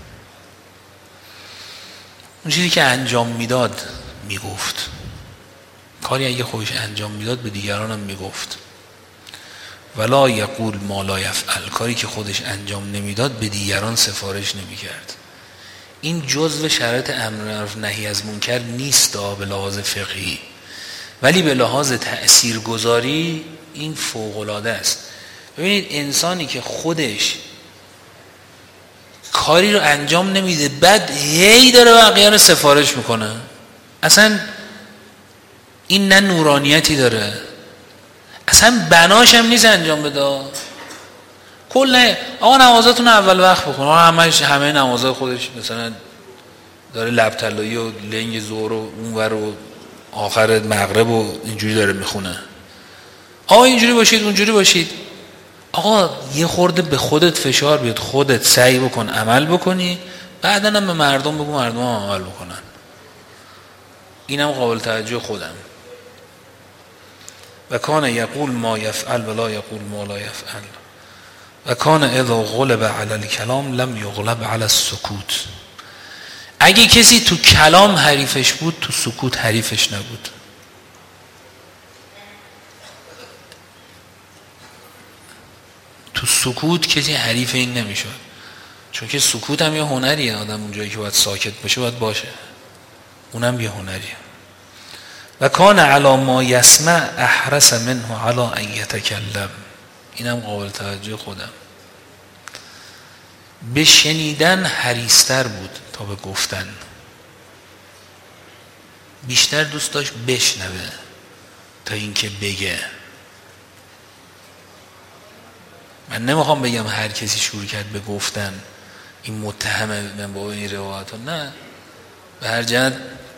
اون چیزی که انجام میداد میگفت، کاری اگه خودش انجام میداد به دیگرانم میگفت. ولا یقول ما لا یفعل، کاری که خودش انجام نمیداد به دیگران سفارش نمیکرد. این جزء شرط امر معروف نهی از منکر نیست به لحاظ فقهی، ولی به لحاظ تأثیرگذاری این فوق العاده است. ببینید انسانی که خودش کاری رو انجام نمیده بعد هی داره بقیه رو سفارش میکنه، اصلا این نه نورانیتی داره، اصلا بناش هم نیست انجام بده. کل آقا نمازاتون اول وقت بخون، آقا همش همه نمازات خودش مثلا داره لب طلایی و لنگ ظهر و اونور و آخر مغرب و اینجوری داره میخونه. آقا اینجوری باشید اونجوری باشید. آقا یه خورده به خودت فشار بیاد، خودت سعی بکن عمل بکنی، بعداً هم به مردم بگو مردم هم عمل بکنن. اینم قابل توجه خودم. و کان یقول ما یفعل ولا یقول ما لا یفعل. و کان اذا غلب علی الکلام لم یغلب علی السکوت. اگه کسی تو کلام حریفش بود تو سکوت حریفش نبود. تو سکوت کسی حریف این نمیشد، چون که سکوت هم یه هنریه. آدم اونجایی که باید ساکت باشه باید باشه، اونم یه هنریه. و کان علی ما یسمع احرس منه علی ان یتکلم. اینم قابل توجه خودم. به شنیدن حریص‌تر بود تا به گفتن، بیشتر دوست داشت بشنوه تا اینکه بگه. من نمیخوام بگم هر کسی شروع کرد به گفتن این متهمه من با این روایت ها، نه، به هر جهت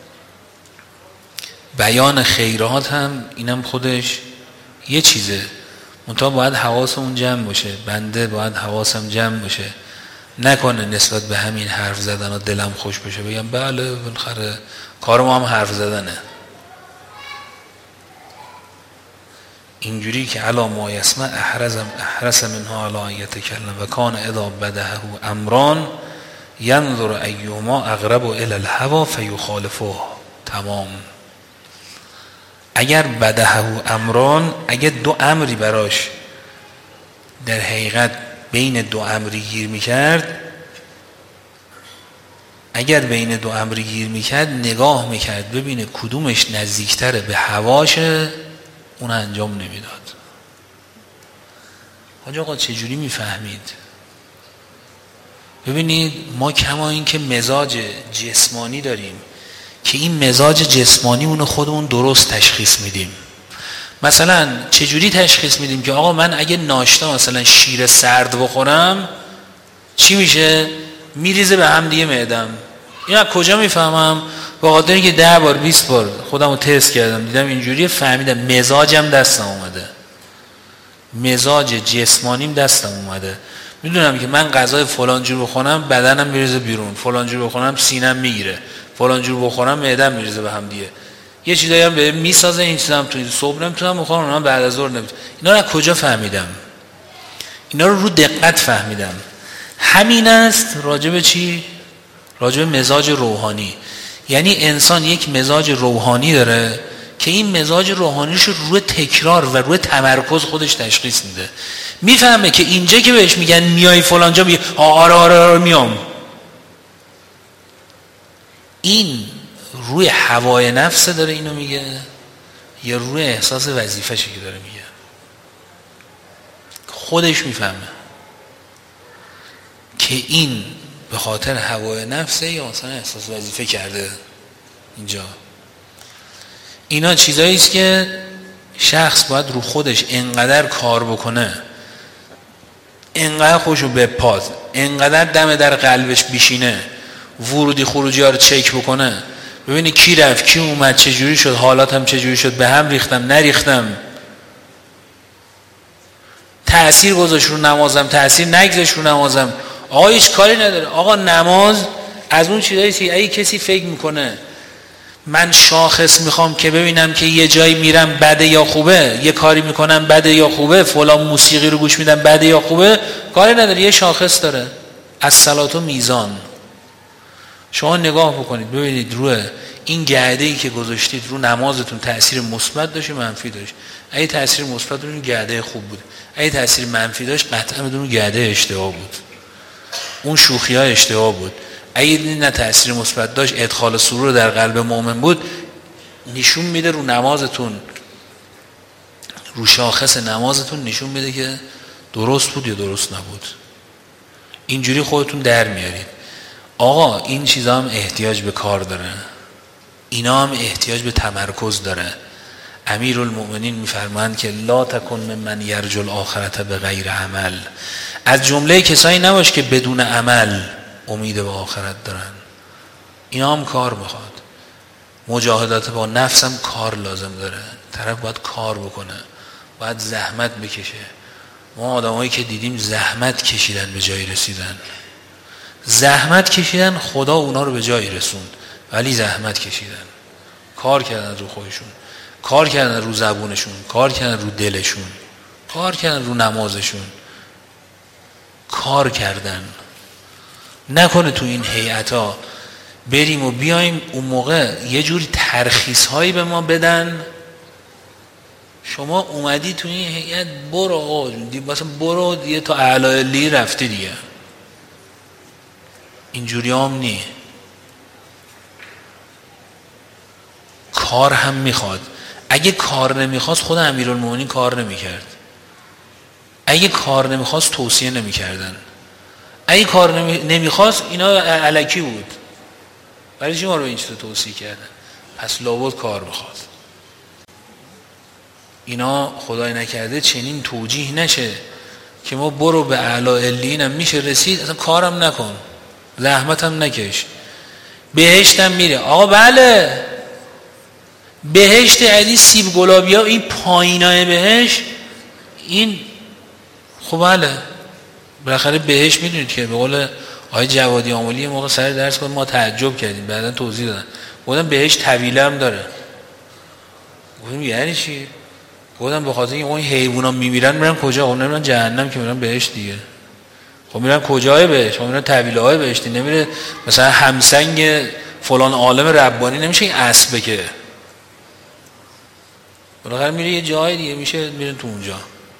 بیان خیرات هم اینم خودش یه چیزه، منتها باید حواسمون جمع باشه. بنده باید حواسم جمع باشه، نکنه نسبت به همین حرف زدن و دلم خوش بشه بگم بله بالاخره کار ما هم حرف زدنه. اینجوری که علا ما یسمع احرس منها علا ان یتکلم. و کان اذا بدهه امران ینظر ایهما اقرب الی الهوی فیخالفه. تمام. اگر بدهه امران، اگر دو امری براش در حقیقت بین دو امری گیر میکرد، اگر بین دو امری گیر میکرد نگاه میکرد ببینه کدومش نزدیکتره به هواشه، اون انجام نمیداد. حاج آقا چجوری میفهمید؟ ببینید ما کما این که مزاج جسمانی داریم که این مزاج جسمانی اون خودمون درست تشخیص میدیم. مثلا چجوری تشخیص میدیم که آقا من اگه ناشتا مثلا شیر سرد بخورم چی میشه؟ میریزه به هم دیگه معدم. اینا کجا میفهمم؟ با خاطر اینکه ده بار بیست بار خودم رو تست کردم دیدم اینجوریه، فهمیدم مزاجم دستم اومده، مزاج جسمانیم دستم اومده. میدونم که من غذای فلان جور بخورم بدنم میریزه بیرون، فلان جور بخورم سینم میگیره، فلان جور بخورم معده‌ام میریزه به هم دیگه. یه چیزایی هم به میسازه، این چیزا هم تو صبح نمیتونم بخورم، اونم بعد از ظهر نمیتونم. اینا رو از کجا فهمیدم؟ اینا رو رو دقت فهمیدم. همین است راجع به چی؟ راجع به مزاج روحانی. یعنی انسان یک مزاج روحانی داره که این مزاج روحانیش رو روی تکرار و روی تمرکز خودش تشخیص میده. میفهمه که اینجا که بهش میگن میای فلانجا میگه آره آره آره میام. این روی هوای نفس داره اینو میگه یا روی احساس وظیفه‌شه که داره میگه؟ خودش میفهمه که این به خاطر هوای نفسه یا اصلا احساس وظیفه کرده. اینجا اینا چیزایی است که شخص باید رو خودش انقدر کار بکنه، انقدر خوشو بپاز، انقدر دم در قلبش بیشینه، ورودی خروجی ها رو چک بکنه، ببینی کی رفت کی اومد، چجوری شد، حالاتم چجوری شد، به هم ریختم نریختم، تأثیر گذاشت رو نمازم تأثیر نگذاشت رو نمازم. آقا هیچ کاری نداره. آقا نماز از اون چیزایی که اگه کسی فکر میکنه من شاخص میخوام که ببینم که یه جایی میرم بده یا خوبه، یه کاری میکنم بده یا خوبه، فلان موسیقی رو گوش میدم بده یا خوبه، کاری نداره. یه شاخص داره، از صلات و میزان. شما نگاه بکنید ببینید روی این گرده‌ای که گذاشتید رو نمازتون تأثیر مثبت داشت منفی داشت. اگه تأثیر مثبت داشت گرده خوب بود، اگه تأثیر منفی داشت قطعا بدون گرده اشتباه بود، اون شوخی‌ها اشتباه بود. اگه نه تأثیر مثبت داشت ادخال سرور در قلب مؤمن بود، نشون میده رو نمازتون، رو شاخص نمازتون نشون میده که درست بود یا درست نبود. اینجوری خودتون در میارید. آقا این چیزا هم احتیاج به کار داره، اینا هم احتیاج به تمرکز داره. امیرالمؤمنین میفرمایند که لا تکن ممن یرجو الاخرة بغیر عمل، از جمله کسایی نباش که بدون عمل امید به آخرت دارن. اینا هم کار میخواد، مجاهدات با نفس هم کار لازم داره. طرف باید کار بکنه، باید زحمت بکشه. ما آدمایی که دیدیم زحمت کشیدن به جایی رسیدن، زحمت کشیدن خدا اونا رو به جایی رسوند، ولی زحمت کشیدن، کار کردن رو خودشون، کار کردن رو زبونشون، کار کردن رو دلشون، کار کردن رو نمازشون، کار کردن. نکنه تو این هیئت‌ها بریم و بیایم اون موقع یه جوری ترخیص هایی به ما بدن، شما اومدی تو این هیئت برو آقا مثلا برو دیگه تا اعلی لی رفتی دیگه. اینجوری هم نی. کار هم میخواد. اگه کار نمیخواست خود امیرالمومنین کار نمیکرد، اگه کار نمیخواست توصیه نمیکردن، اگه کار نمیخواست اینا الکی بود، برای چی ما رو این چیز توصیه کردن؟ پس لابد کار بخواد. اینا خدای نکرده چنین توجیه نشه که ما برو به اعلی علیین هم میشه رسید، اصلا کارم نکن، زحمتم نکش، بهشتم میره. آقا بله بهشت علی سیب گلابی ها این پایینای بهشت این خب بله بالاخره بهشت میدونید که به قول آقای جوادی آملی یه موقع سر درس بود ما تعجب کردیم، بعدا توضیح دادن گفتم بهشت طویله هم داره. گفتم یعنی چی؟ گفتم به خاطر اینکه اون حیونا میمیرن میرن کجا؟ خب نمیرن جهنم که میرن بهشت دیگه. خب میرن کجای بهشت؟ خب میرن طویله های بهشتی. نمیره مثلا همسنگ فلان عالم ربانی نمیشه این اسبه که بالاخره میره یه جای دیگه میشه میره تو اونجا،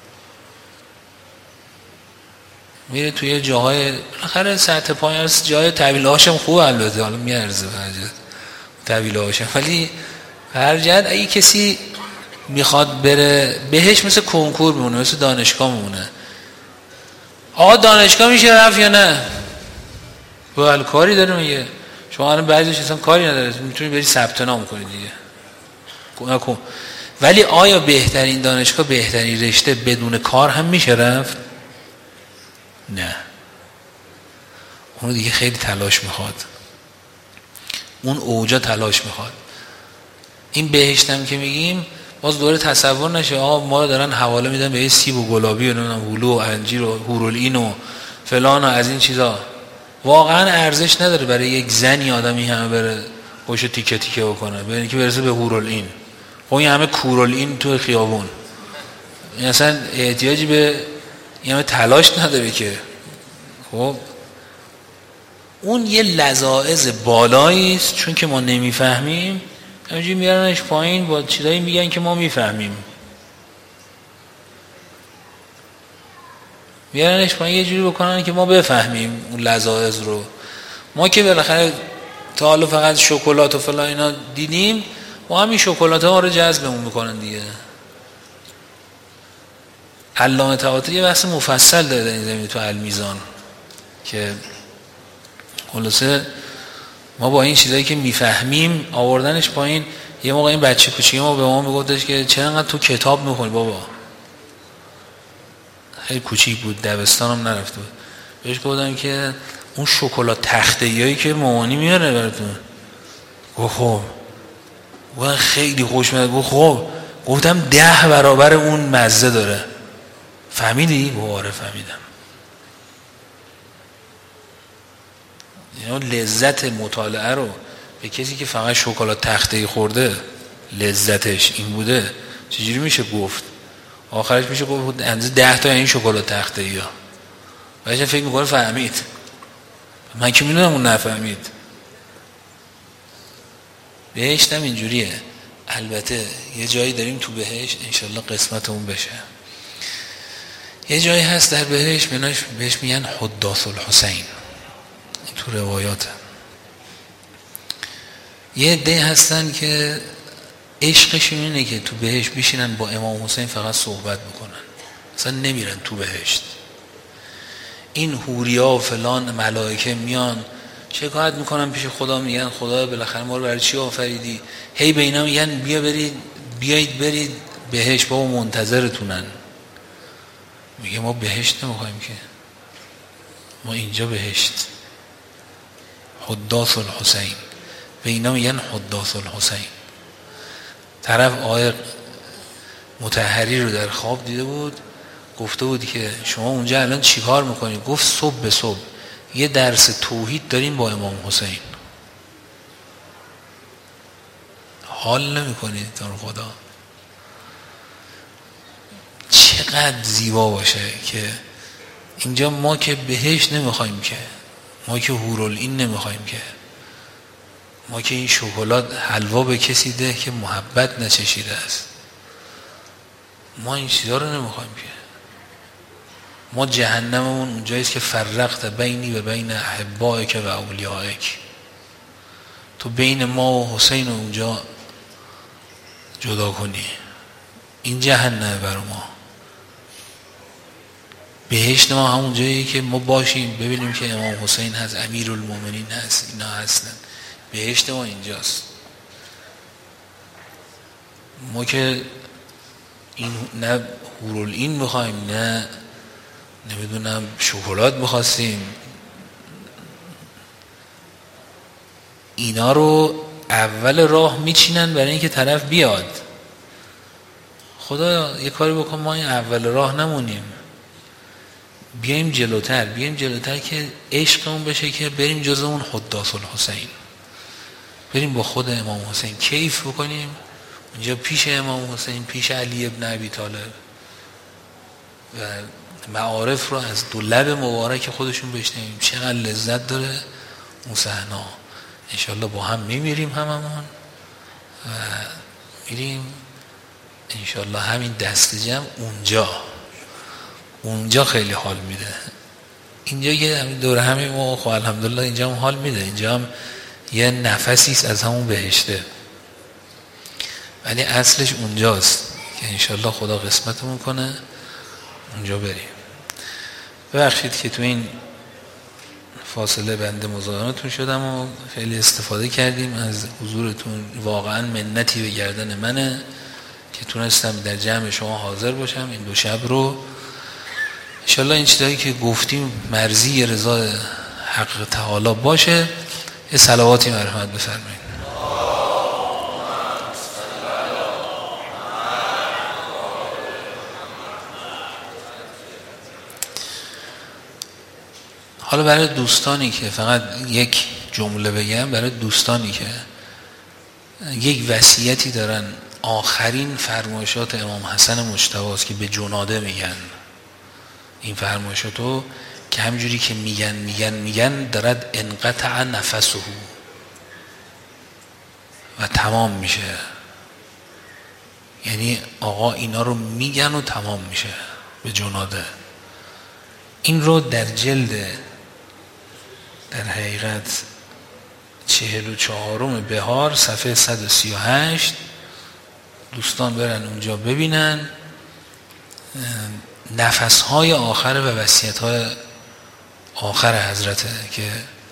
میره توی جاهای بالاخره سطح پایین هست. جای طویله هاشم خوب البته حالا میارزه فرجت طویله هاشم، ولی فرجت اگه کسی میخواد بره بهش مثل کنکور میمونه، مثل دانشگاه میمونه. آقا دانشگاه میشه رفت یا نه؟ باید کاری داره میگه شما الان بعضیش اصلا کاری نداره میتونی بری ثبت نام کنی دیگه نکن. ولی آیا بهترین دانشگاه بهترین رشته بدون کار هم میشه رفت؟ نه، اون دیگه خیلی تلاش میخواد، اون اوجا تلاش میخواد. این بهشتم که میگیم باز دوره تصور نشه آقا ما رو دارن حواله میدن به سیب و گلابی و نمیدونم هلو و انجیر و هورالعین و فلان و از این چیزا واقعا ارزش نداره برای یک زنی آدمی همه بره خوشو تیکه تیکه بکنه، برای که برسه به هورالعین. خب این همه کورالعین تو خیابون، این اصلا احتیاجی به این همه تلاش نداره که. خب اون یه لذاذ بالایی است، چون که ما نمیفهمیم همینجوری میارنش پایین با چیزایی میگن که ما میفهمیم، میارنش پایین یه جوری بکنن که ما بفهمیم اون لذاذ رو. ما که بالاخره تا حالا فقط شکلات و فلان اینا دیدیم، ما همین شکلات ها رو جذبمون میکنن دیگه. علامه طحاطی یه بحث مفصل داره در این زمینه تو المیزان که خلاصه ما با این چیزایی که میفهمیم آوردنش پایین. یه موقع این بچه کوچیک ما به ما میگفتش که چرا انقدر تو کتاب میخونی بابا، خیلی کوچیک بود دبستانم نرفته بود، بهش گفتم که اون شکلات تخته‌ایایی که مامانی میاره براتون، گفت خب و خیلی خوشمزه، گفت خب گفتم ده برابر اون مزه داره، فهمیدی؟ آره فهمیدم. یعنی لذت مطالعه رو به کسی که فقط شکلات تخته‌ای خورده لذتش این بوده چجوری میشه گفت؟ آخرش میشه گفت اندازه ده تا این شکلات تخته‌ای ها. بچه فکر میکنه فهمید، من که میدونم اون نفهمید. بهشت هم اینجوریه. البته یه جایی داریم تو بهشت انشالله قسمتمون بشه، یه جایی هست در بهشت بهش میگن حداث الحسین، تو روایات یه عده هستن که عشقشون اینه که تو بهشت بشینن با امام حسین فقط صحبت بکنن، اصلا نمیرن تو بهشت. این حوریا و فلان ملائکه میان شکایت میکنن پیش خدا، میگن خدا بالاخره ما رو برای چی آفریدی؟ هی به اینا میگن بیا برید بیایید برید بهشت، بابا منتظرتونن. میگه ما بهشت نمیخوایم که، ما اینجا بهشت. حداث الحسین، به اینا میگن حداث الحسین. طرف آقای مطهری رو در خواب دیده بود، گفته بود که شما اونجا الان چی کار میکنید؟ گفت صبح به صبح یه درس توحید داریم با امام حسین. حال نمی کنید تا خدا چقدر زیبا باشه که اینجا ما که بهشت نمیخوایم که، ما که هورالعین نمیخوایم که، ما که این شکلات حلوا به کسی ده که محبت نچشیده است، ما این چیزا رو نمیخوایم که. ما جهنممون اونجاییست که فرقت بینی و بین احبائک و اولیائک، تو بین ما و حسین اونجا جدا کنی، این جهنم بر ما. بهشت ما همون جایی که ما باشیم ببینیم که امام حسین هست، امیرالمومنین هست، اینا هستن. بهشت ما اینجاست. ما که این نه هورالعین میخوایم، نه نمیدونم شکلات میخواستیم، اینا رو اول راه میچینن برای اینکه طرف بیاد. خدا یه کاری بکن ما این اول راه نمونیم، بیایم جلوتر، بیایم جلوتر که عشقمون بشه که بریم جز اون حداث الحسین، بریم با خود امام حسین کیف بکنیم اونجا پیش امام حسین، پیش علی ابن ابی طالب، و معارف رو از دو لب مبارک خودشون بشنویم چقدر لذت داره اون صحنه. انشالله با هم میمیریم هممون و میریم انشالله همین دست جمع اونجا اونجا خیلی حال میده. اینجا یه همین دور همین ما خب الحمدلله اینجا هم حال میده، اینجا هم یه نفسیست از همون بهشته، ولی اصلش اونجاست که انشالله خدا قسمتمون کنه اونجا بریم. ببخشید که تو این فاصله بنده مزاحمتون شدم و خیلی استفاده کردیم از حضورتون، واقعا منتی به گردن منه که تونستم در جمع شما حاضر باشم این دو شب رو. انشالله این چیزایی که گفتیم مرضی رضا حق تعالی باشه. یه صلواتی مرحمت بفرمایید. حالا برای دوستانی که فقط یک جمله بگم، برای دوستانی که یک وصیتی دارن، آخرین فرمایشات امام حسن مجتبی است که به جناده میگن این فرمایشاتو، که همینجوری که میگن میگن میگن دارد انقطع نفسه و تمام میشه. یعنی آقا اینا رو میگن و تمام میشه به جناده. این رو در جلد در حقیقت چهل و چهارم بهار صفحه صد و سی و هشت دوستان برن اونجا ببینن نفسهای آخر و وصیت‌های آخر حضرته که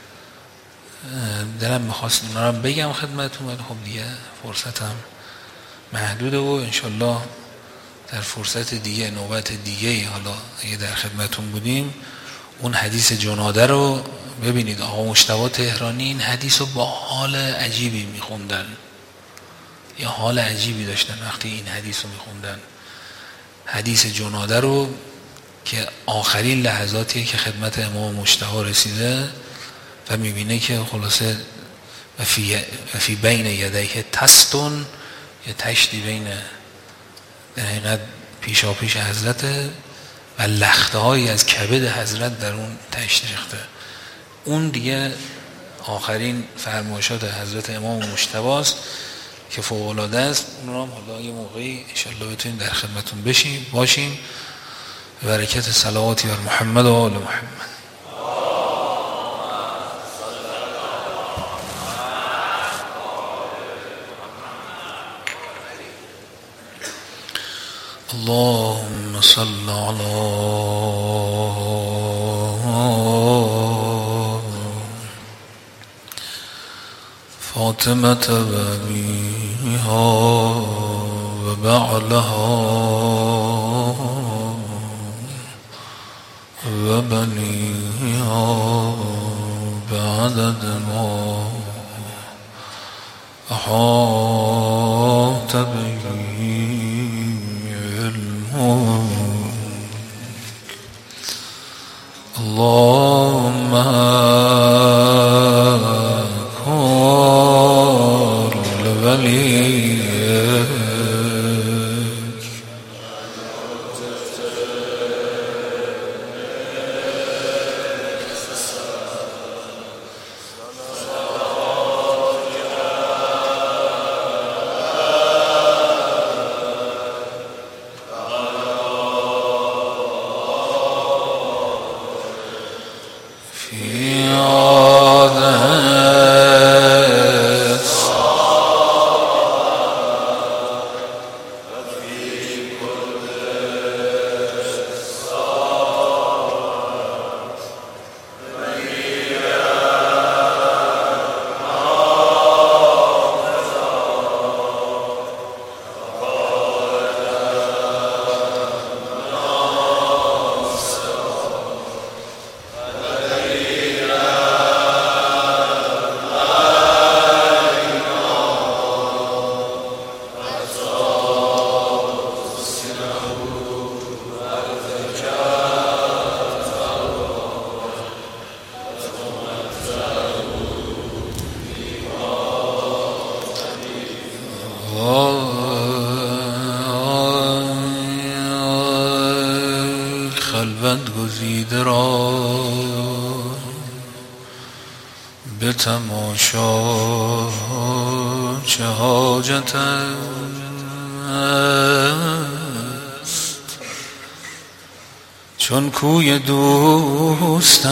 دلم میخواست اونا رو بگم خدمتتون، ولی خب دیگه فرصتم محدوده و انشالله در فرصت دیگه، نوبت دیگه، حالا اگه در خدمتتون بودیم اون حدیث جناده رو ببینید. آقا مجتبی تهرانی این حدیث رو با حال عجیبی میخوندن، یا حال عجیبی داشتن وقتی این حدیث رو میخوندن، حدیث جناده رو که آخرین لحظاتیه که خدمت امام مجتبی رسیده و میبینه که خلاصه و فی, و فی بین یدیه تستون، یه تشتی بین در حقیقت پیشا پیش حضرت و لخته هایی از کبد حضرت در اون تشت ریخته. اون دیگه آخرین فرمایشات حضرت امام مجتبی است که فوق العاده است. اون رو هم حالا یه موقعی انشالله بتونیم در خدمتون بشیم باشیم. برکت صلواتی بر محمد و آل محمد. اللهم صل على فاطمة وأبيها وبعلها وبنيها بعدد ما أحاط به اللهم كل وليك خلوت گزیده را به تماشا چه حاجت است، چون کوی دوست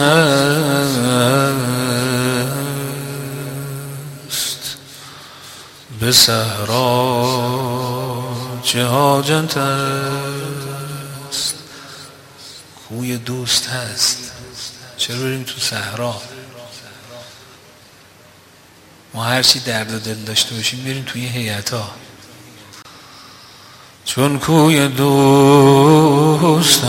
است به صحرا چه حاجت است. کوی دوست هست، چرا بریم تو صحرا؟ ما هرچی درد و دل داشته باشیم بریم توی هیئتا. چون کوی دوست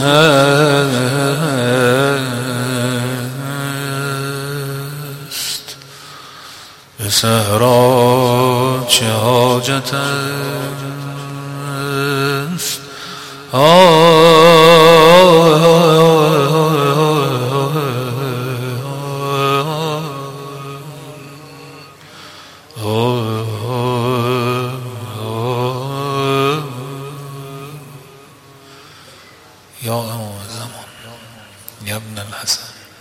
هست به صحرا چه حاجت است. آه یا امام زمان یا ابن الحسن،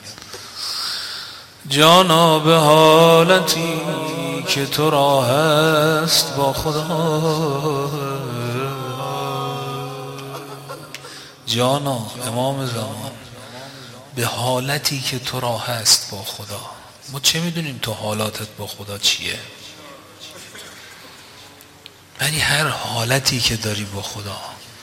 جانا به حالتی که تو را هست با خدا. جانا امام زمان، به حالتی که تو را هست با خدا. ما چه میدونیم تو حالاتت با خدا چیه؟ یعنی هر حالتی که داری با خدا.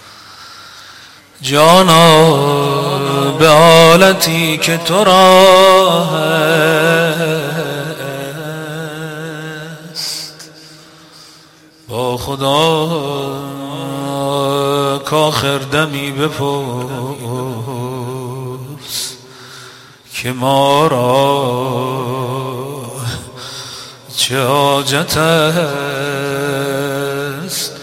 جانا به حالتی که تو را هست با خدا، کآخر دمی بپرس که ما را چه حاجت است.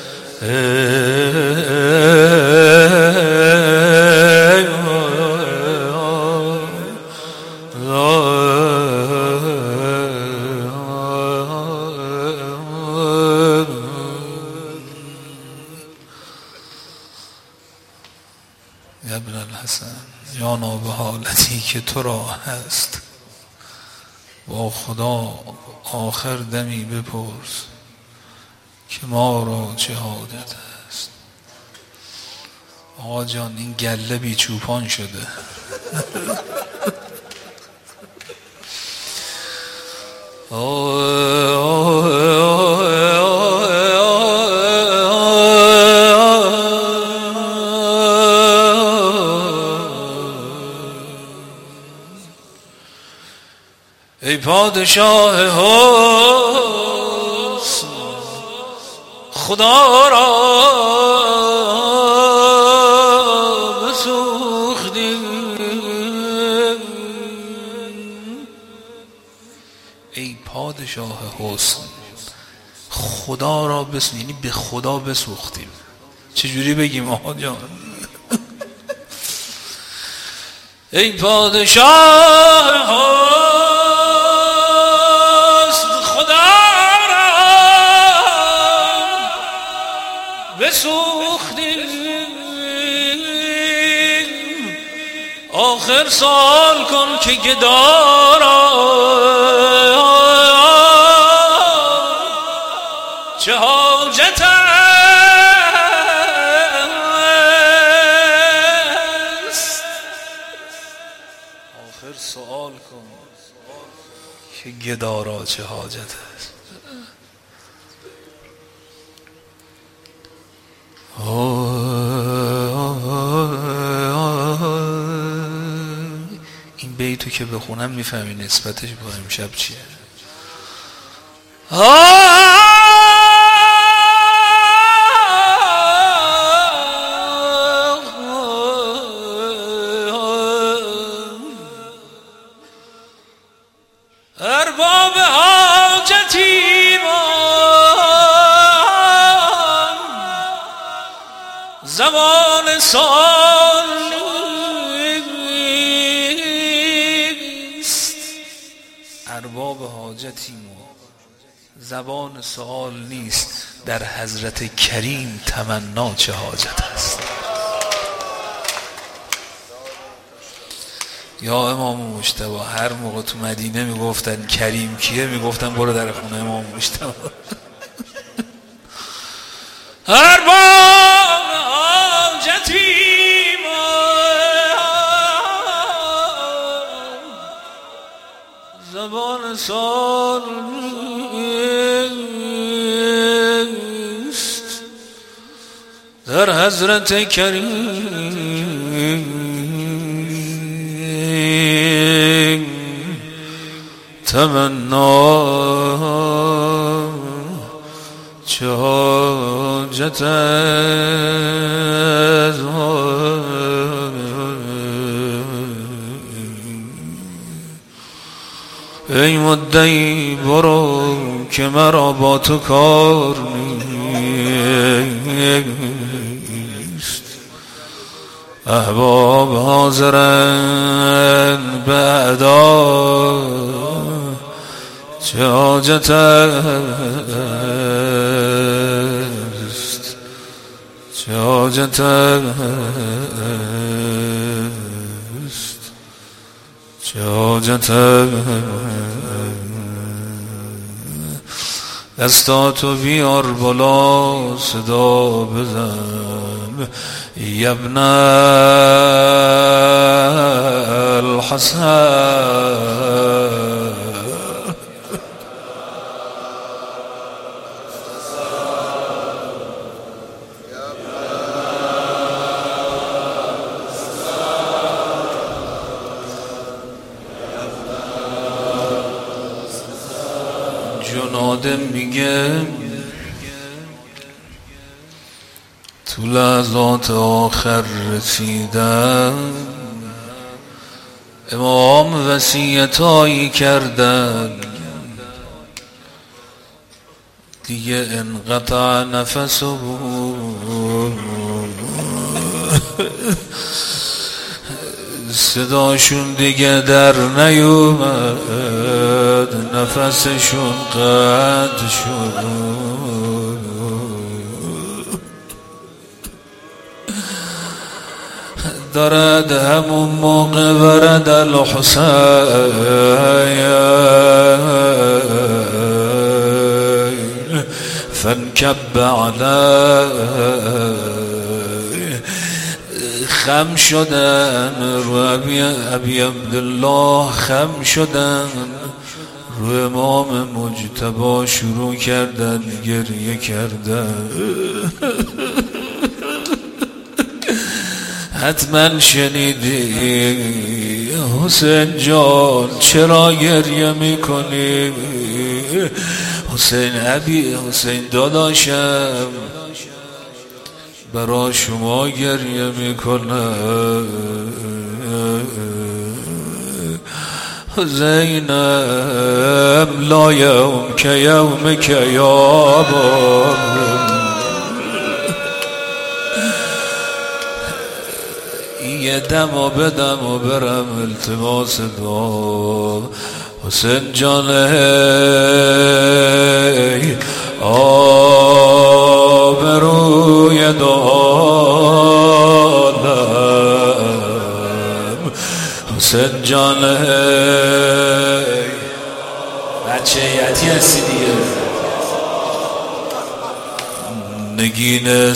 ابن الحسن، جانا به حالتی که تو را هست با خدا، آخر دمی بپرس که ما را چه حاجت است. آقا جان این گله بی چوپان شده. ای پادشاه حسن، خدا را بسوختی. ای پادشاه حسن، خدا را بسوختی، یعنی به خدا بسوختیم. چجوری بگیم آقا جان؟ ای پادشاه حسن، بسوختیم. آخر سوال کن که گدارا چه حاجت است. آخر سوال کن که گدارا چه حاجت است. این بیتو که بخونم میفهمی نسبتش با امشب چیه. ارباب حاجتی زبان سوال نیست. ارباب حاجتیم و زبان سوال نیست، در حضرت کریم تمنا چه حاجت است. یا امام مجتبی، هر موقع تو مدینه میگفتن کریم کیه، میگفتن برو در خونه امام مجتبی. ارباب حاجتیم زبان سوال نیست، در حضرت کریم تمنا چه حاجت است. ای مدعی برو که مرا با تو کار نیست. احباب حاضرن به اعدا چه حاجت است، چه حاجت است، چه حاجت دستاتو بیار بالا صدا بزن یبن الحسن جناده میگه تو لحظات آخر رسیدن امام وصیتایی کردن دیگه انقطع نفسه صداشون دیگه در نیومد نفسشون قطع شد دارد همون موقع ورد الحسین فانکب علیه خم شدن رو ابی, ابی عبدالله خم شدن رو امام مجتبی شروع کردن گریه کردن حتما شنیدی حسین جان چرا گریه میکنی حسین ابی حسین داداشم برا شما گریه میکنه زینب لا یوم که یوم که یابا یه دم و بدم و برم التماس دعا حسین جان ای آبروی دعالم حسین جان ای بچه یتی هستی دیگه نگین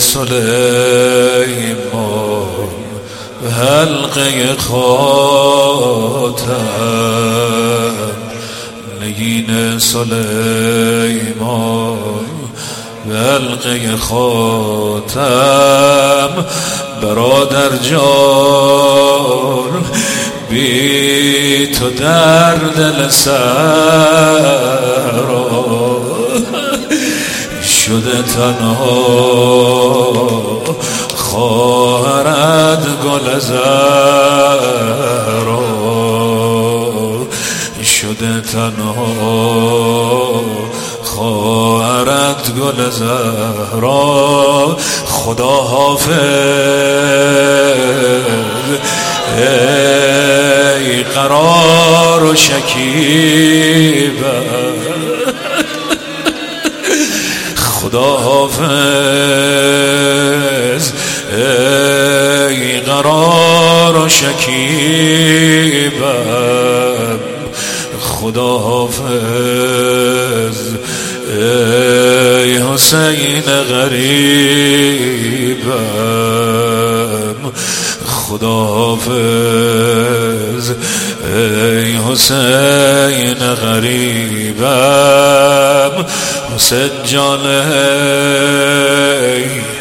سلیمان حلقه خاتم نگین سلیمان حلقه خاتم برادر جان بی تو در دل سر شده تنها خواهرت گل زهرا شده تنها خواهرت گل زهرا خدا حافظ ای قرار و شکیب خدا حافظ ای قرار و شکیبم خدا حافظ ای حسین غریبم خدا حافظ ای حسین غریبم حسین جان ای